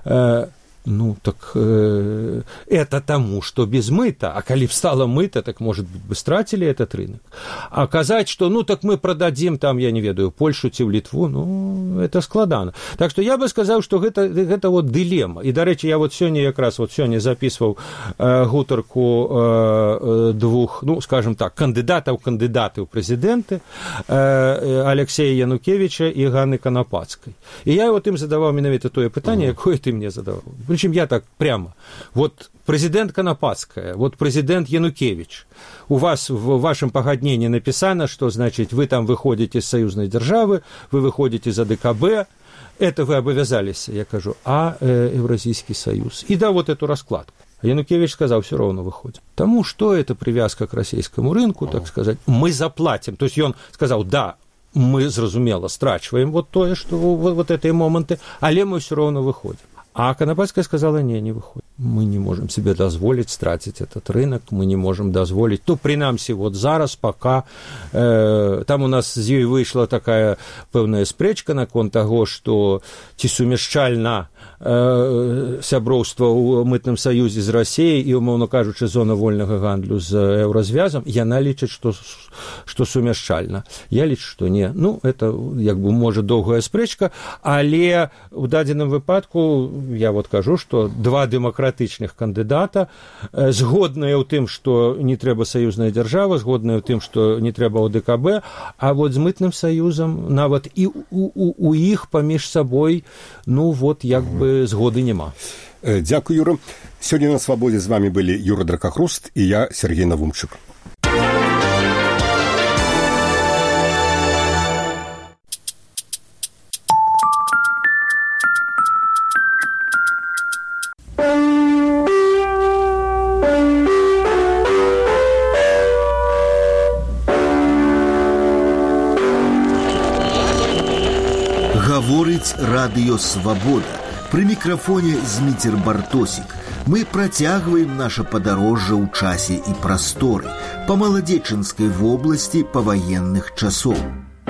Ну, так э, это тому, что без мыта. А коли встало мыто, так, может быть, бы стратили этот рынок. А казать, что, ну, так мы продадим там, я не ведаю, Польшу ці в Литву, ну, это складано. Так что я бы сказал, что это, это вот дилемма. И, до речи, я вот сегодня, как раз вот сегодня записывал э, гутарку э, двух, ну, скажем так, кандидатов, кандидаты в президенты э, Алексея Янукевича и Ганны Конопадской. И я вот им задавал менавіта тое пытанне, якое ты мне задавал. Причем я так прямо. Вот президент Конопадская, вот президент Янукевич. У вас в вашем погоднении написано, что, значит, вы там выходите из союзной державы, вы выходите за ДКБ. Это вы обязались, я кажу, а э, Евразийский союз. И да, вот эту раскладку. Янукевич сказал, все равно выходит. Тому, что это привязка к российскому рынку, так сказать, мы заплатим. То есть он сказал, да, мы, зразумела, страчваем вот тое, што вот гэтыя моманты, але мы ўсё роўна выходзім. А Канапальская сказала, не, не выходит. Мы не можем себе дозволить стратить этот рынок, мы не можем дозволить. То, принамсі, вот зараз, пока э, там у нас з ёй выйшла такая пэўная спрэчка наконт таго, што ці сумяшчальна э, сяброўства ў мытным саюзе з Расіяй і, умоўна кажучы, зона вольнага гандлю з еўразвязам, яна лічыць, што, што сумяшчальна. Я лічу, што не. Ну, это, як бы, можа, доўгая спрэчка, але ў дадзеным выпадку я вот кажу, што два дэмакратычных кандыдата згодныя ў тым, што не трэба саюзная дзяржава, згодныя ў тым, што не трэба ў дэ ка бэ, а вот з мытным саюзам нават і у, у, у іх паміж сабой, ну вот як бы згоды няма. Дзякуй, Юра. Сёння на свабодзе з вами былі Юра Дракахруст і я, Сергей Навумчык. Гаворыць радыё «Свабода». Пры мікрафоне Зміцер Бартосік. Мы працягваем наша падарожжа ў часе і прасторы па Маладзечынскай вобласці паваенных часоў.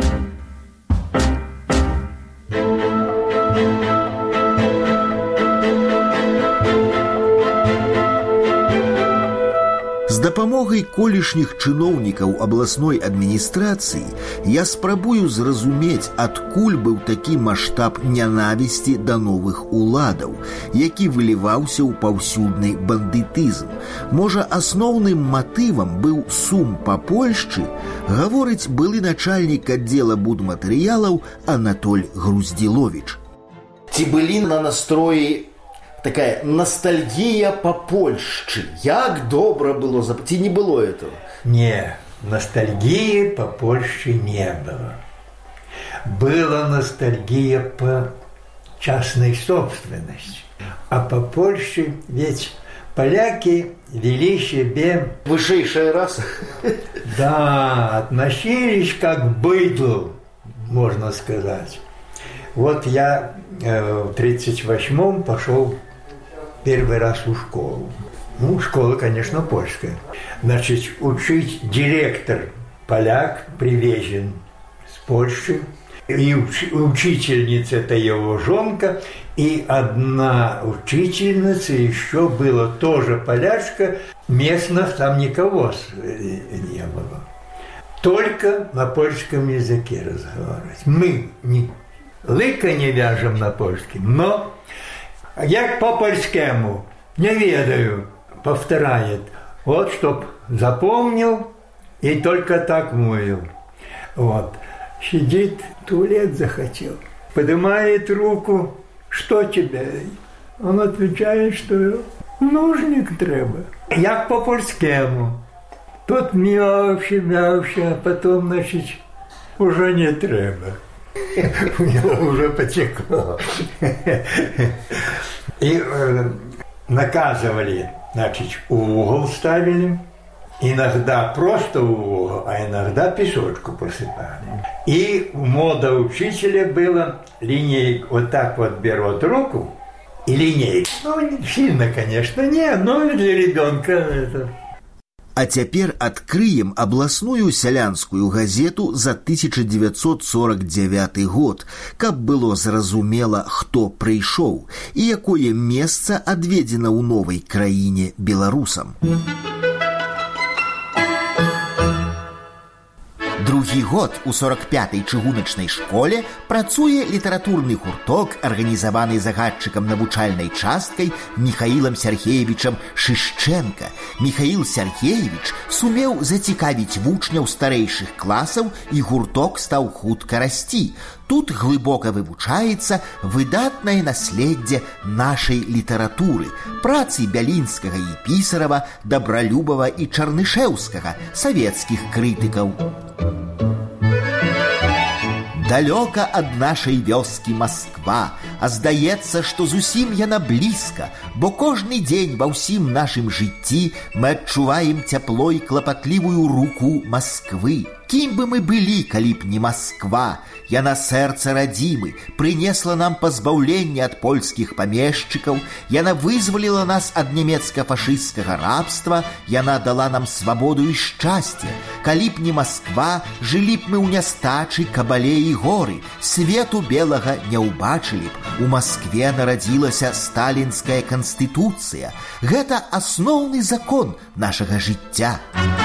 З дапамогай колішніх чыноўнікаў абласной адміністрацыі я спрабую зразумець, адкуль быў такі маштаб нянавісці да новых уладаў, які выліваўся ў паўсюдны бандытызм. Можа, асноўным матывам быў сум па Польшчы, гаворыць былы начальнік аддзела будматэрыялаў Анатоль Груздзіловіч. Ці былі на настроі такая ностальгия по Польшчы. Як добра было, ці не было этого? Не, ностальгии по Польше не было. Была ностальгия по частной собственности. А по Польше ведь поляки вели себе... Высшая раса. Да, относились как к быдлу, можно сказать. Вот я э, в тридцать восьмом пошел первый раз в школу. Ну, школа, конечно, польская. Значит, учить директор поляк, привезен с Польши, и уч- учительница это его жонка, и одна учительница еще была тоже полячка, местных там никого не было. Только на польском языке разговаривать. Мы не, лыка не вяжем на польском, но як по-польскому, не ведаю, повторяет. Вот, чтоб запомнил и только так мовил. Вот. Сидит, туалет захотел. Поднимает руку. Что тебе? Он отвечает, что нужник треба. Як по-польскому. Тут мявши, мявши, а потом, значит, уже не треба. У него уже потекло. И э, наказывали, значит, в угол ставили. Иногда просто в угол, а иногда песочку посыпали. И мода учителя была линейку, вот так вот берут руку и линейку. Ну, сильно, конечно, не, но для ребенка это... А цяпер адкрыем абласную сялянскую газету за тысяча девятьсот сорок девятый год, каб было зразумела, хто прыйшоў і якое месца адведзена ў новай краіне беларусам. Другі год у сорок пятай чыгуначнай школе працуе літаратурны гурток, арганізаваны загадчыкам навучальнай часткай Михаілам Сяргеевічам Шышчэнка. Михаіл Сяргеевіч сумеў зацікавіць вучняў старэйшых класаў, і гурток стаў хутка расці. Тут глыбока вывучаецца выдатнае наследдзе нашай літаратуры, працы Бялінскага і Пісарава, Дабралюбава і Чарнышэўскага, савецкіх крытыкаў. Далёка ад нашай вёскі Масква, а здаецца, што зусім яна блізка, бо кожны дзень ва ўсім нашым жыцці мы адчуваем цяпло і клапатлівую руку Масквы. Кім бы мы былі, калі б не Масква, яна сэрца радзімы, прынесла нам пазбаўленне ад польскіх памешчыкаў, яна вызваліла нас ад нямецка-фашысцкага рабства, яна дала нам свабоду і шчасце. Калі б не Масква, жылі б мы ў нястачы, кабале і горы, свету белага не ўбачылі б. У Маскве нарадзілася сталінская канстытуцыя. Гэта асноўны закон нашага жыцця.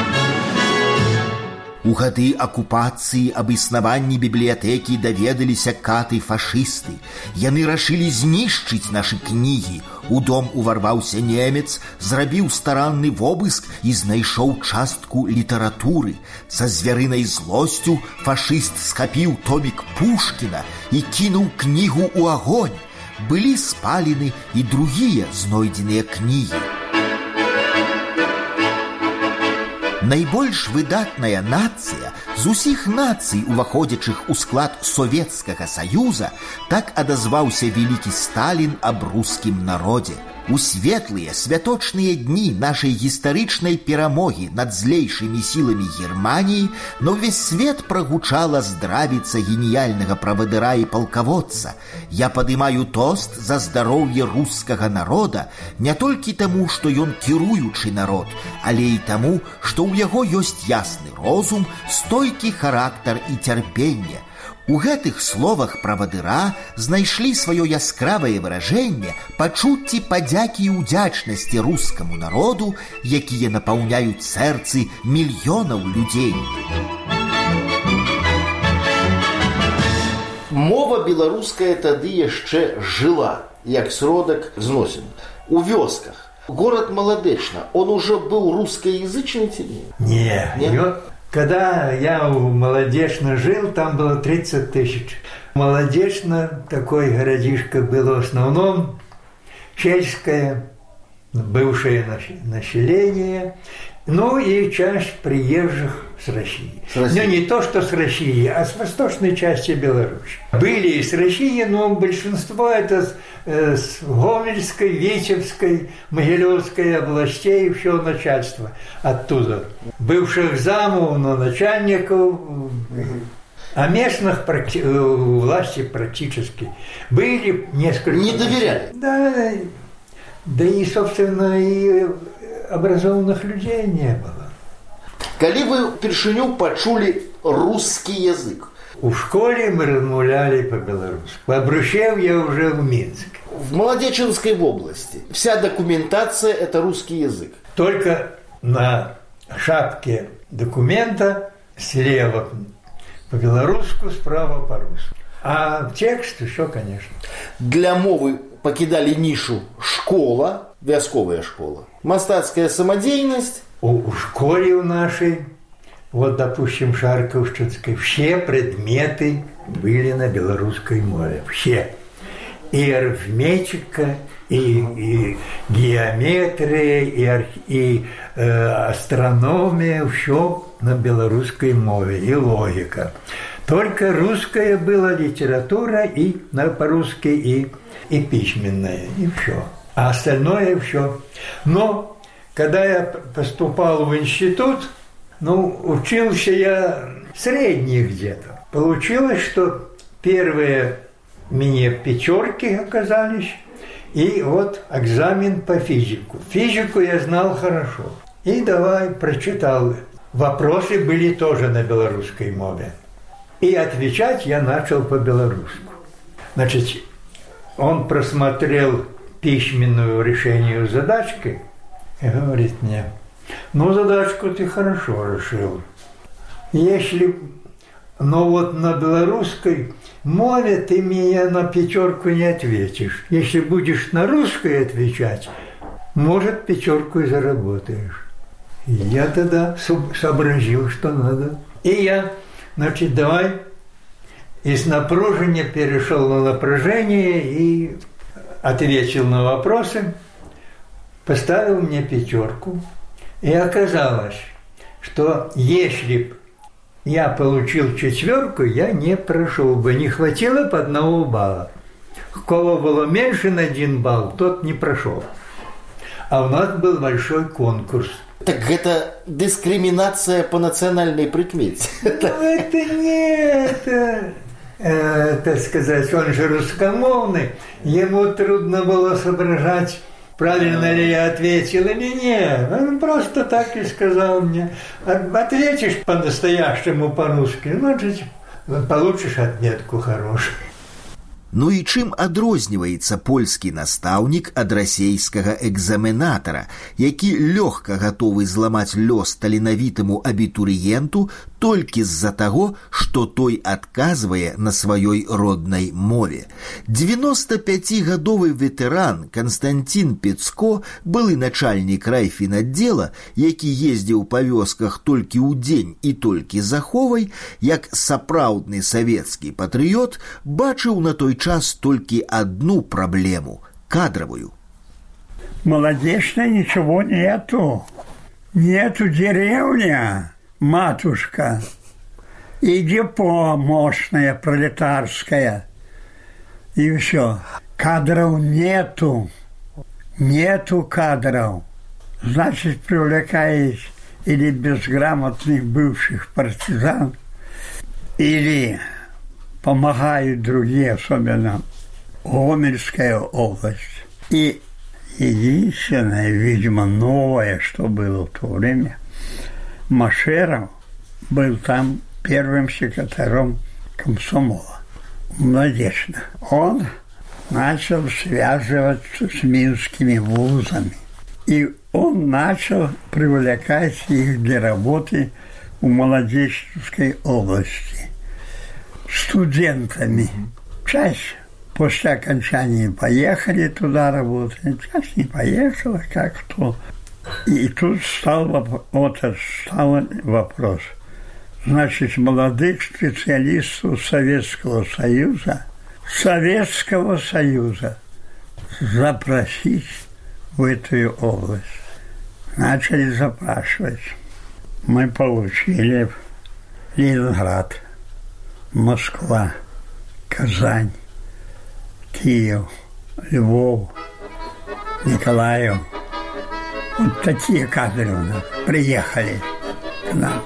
У гады акупацыі аб існаванні бібліятэкі даведаліся каты-фашысты. Яны рашылі знішчыць нашы кнігі. У дом уварваўся немец, зрабіў старанны вобыск і знайшоў частку літаратуры. Са звярынай злосцю фашыст схапіў томік Пушкіна і кінуў кнігу ў агонь. Былі спалены і другія знойдзеныя кнігі. Найбольш выдатная нацыя з усіх нацый, уваходзячых у склад Савецкага Саюза, так адазваўся вялікі Сталін аб рускім народзе. У светлыя святочныя дні нашай гістарычнай перамогі над злейшымі сіламі Германіі на ўвесь свет прагучала здравіца геніяльнага правадыра і палкаводца. Я падымаю тост за здароўе рускага народа не толькі таму, што ён кіруючы народ, але і таму, што ў яго ёсць ясны розум, стойкі характар і цярпенне. У гэтых словах правадыра знайшлі сваё яскравае выражэнне пачуцці падзякі і ўдзячнасці рускаму народу, якія напаўняюць сэрцы мільёнаў людзей. Мова беларуская тады яшчэ жыла, як сродак зносін. У вёсках. Город Маладэчна, он уже был русскоязычный тебе? Не, не? Когда я в Молодечно жил, там было тридцать тысяч. Молодечно, такой городишко было в основном чешское, бывшее население, ну и часть приезжих с России. С России. Ну, не то, что с России, а с восточной части Беларуси. Были и с России, но большинство это с, э, с Гомельской, Витебской, Могилевской областей, все начальство оттуда. Бывших замов, но начальников, а местных практи- власти практически были несколько... Не доверяли? Да, да и, собственно, и образованных людей не было. Калі вы впершыню пачулі русский язык? У школе мы размовляли по-белорусски. Обращал я уже в Минск. В Молодеченской области вся документация – это русский язык. Только на шапке документа слева по-белорусски, справа по-русски. А текст еще, конечно. Для мовы покидали нишу школа, вясковая школа, мастацкая самодеятельность. У, у школе у нашей, вот, допустим, Шарковщинской, все предметы были на белорусской мове. Все. И арифметика, и, и геометрия, и, арх, и э, астрономия, все на белорусской мове, и логика. Только русская была литература, и на, по-русски, и, и письменная, и все. А остальное все. Но когда я поступал в институт, ну, учился я средний где-то. Получилось, что первые мне пятерки оказались, и вот экзамен по физику. Физику я знал хорошо. И давай прочитал. Вопросы были тоже на белорусской мове. И отвечать я начал по-белорусски. Значит, он просмотрел письменную решение задачки и говорит мне: ну, задачку ты хорошо решил. Если, но вот на белорусской мове ты мне на пятерку не ответишь. Если будешь на русской отвечать, может, пятерку и заработаешь. И я тогда сообразил, что надо. И я, значит, давай из напряжения перешел на напряжение и ответил на вопросы, поставил мне пятерку. И оказалось, что если бы я получил четверку, я не прошел бы, не хватило бы одного балла. У кого было меньше на один балл, тот не прошел. А у нас был большой конкурс Так это дискриминация по национальной прикмете. Ну, это не это, э, так сказать, он же русскомовный, ему трудно было соображать, правильно ли я ответил или нет. Он просто так и сказал мне. Ответишь по-настоящему по-русски, значит, получишь отметку хорошую. Ну і чым адрозніваецца польскі настаўнік ад расейскага экзаменатара, які лёгка гатовы зламаць лёс таленавітаму абітурыенту толькі з-за таго, што той адказвае на сваёй роднай мове. дзевяностапяцігадовы ветэран Константин Пецко, былы начальнік райфінаддзела, які ездзіў па вёсках толькі ў дзень і толькі з аховай, як сапраўдны савецкі патрыёт, бачыў на той час только одну проблему – кадровую. Молодечно ничего нету. Нету деревня, матушка, и депо мощное, пролетарское. И все. Кадров нету. Нету кадров. Значит, привлекаешь или безграмотных бывших партизан, или помогают другие, особенно Гомельская область. И единственное, видимо, новое, что было в то время, Машеров был там первым секретарем комсомола. Молодечно. Он начал связываться с минскими вузами. И он начал привлекать их для работы в Молодечной области. Студентами. Часть после окончания поехали туда работать, часть не поехала, как кто. И тут стал, вот стал вопрос. Значит, молодых специалистов Советского Союза, Советского Союза запросить в эту область. Начали запрашивать. Мы получили Ленинград, Москва, Казань, Киев, Львов, Николаев. Вот такие кадры у нас приехали к нам.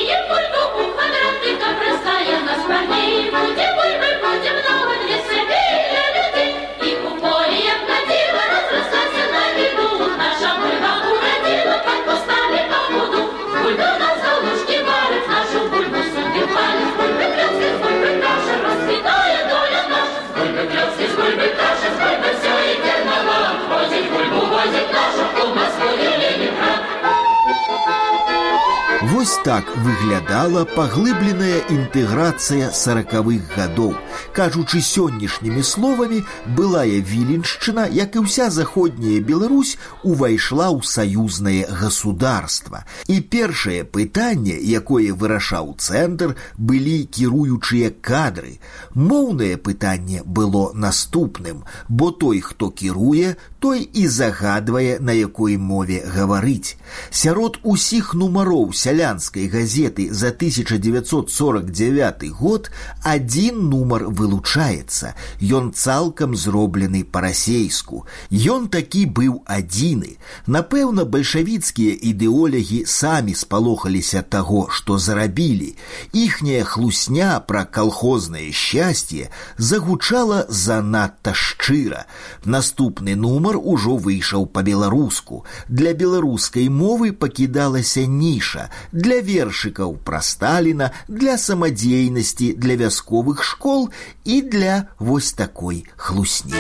Вось так выглядала паглыбленая інтэграцыя саракавых гадоў. Кажучы сённяшнімі словамі, былая Віленшчына, як і ўся заходняя Беларусь, увайшла ў саюзнае государства. І першае пытанне, якое вырашаў цэнтр, былі кіруючыя кадры. Моўнае пытанне было наступным, бо той, хто кіруе, той і загадвае, на якой мове гаварыць. Сярод усіх нумароў сялянскай газеты за тысяча девятьсот сорок девятый год адзін нумар вылучаецца. Ён цалкам зроблены па-расейску. Ён такі быў адзіны. Напэўна, бальшавіцкія ідэолягі самі спалохаліся таго, што зарабілі. Іхняя хлусня пра калхознае шчасце загучала занадта шчыра. Наступны нумар ужо выйшаў па-беларуску. Для беларускай мовы пакідалася ніша, для вершыкаў пра Сталіна, для самадзейнасці, для вясковых школ і для вось такой хлусні.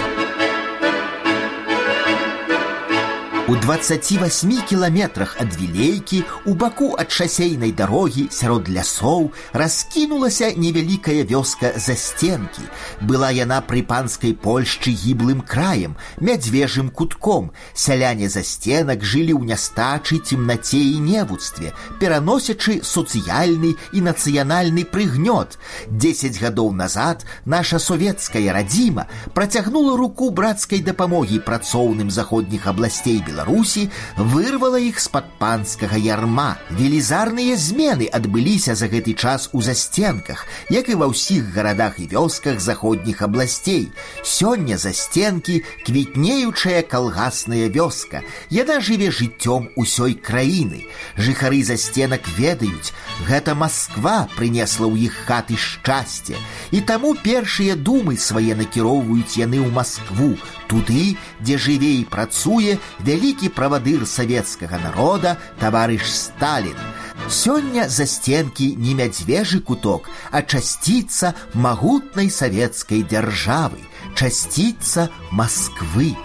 У двадцаці васьмі кіламетрах ад Вілейкі, у баку ад шасейнай дарогі, сярод лясоў, раскінулася невялікая вёска Застенкі. Была яна пры панскай Польшчы гіблым краем, мядзвежым кутком. Сяляне Застенак жылі ў нястачы, цемнаце і невуцтве, пераносячы сацыяльны і нацыянальны прыгнёт. Дзесяць гадоў назад наша савецкая радзіма працягнула руку брацкай дапамогі працоўным заходніх абласцей Беларусі Беларусі вырвала іх з-пад панскага ярма. Велізарныя змены адбыліся за гэты час у засценках, як і ва ўсіх гарадах і вёсках заходніх абласцей. Сёння засценкі — квітнеючая калгасная вёска. Яна жыве жыццём усёй краіны. Жыхары засценак ведаюць, гэта Масква прынесла ў іх хаты шчасце. І таму першыя думы свае накіроўваюць яны ў Маскву, туды, дзе жыве і працуе вялікі правадыр савецкага народа таварыш Сталін. Сёння засценкі не мядзвежы куток, а часціца магутнай савецкай дзяржавы, часціца Масквы.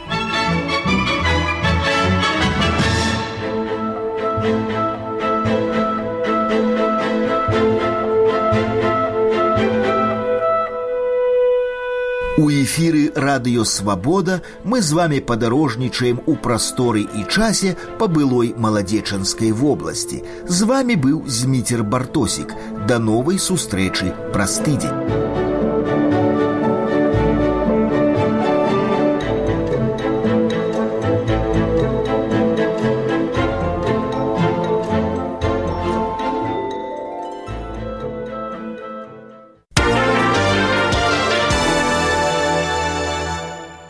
У эфіры радыё «Свабода» мы з вами падарожнічаем у прасторы і часе па былой маладзечанскай вобласці. З вами быў Зміцер Бартосік. Да новай сустрэчы праз тыдзень.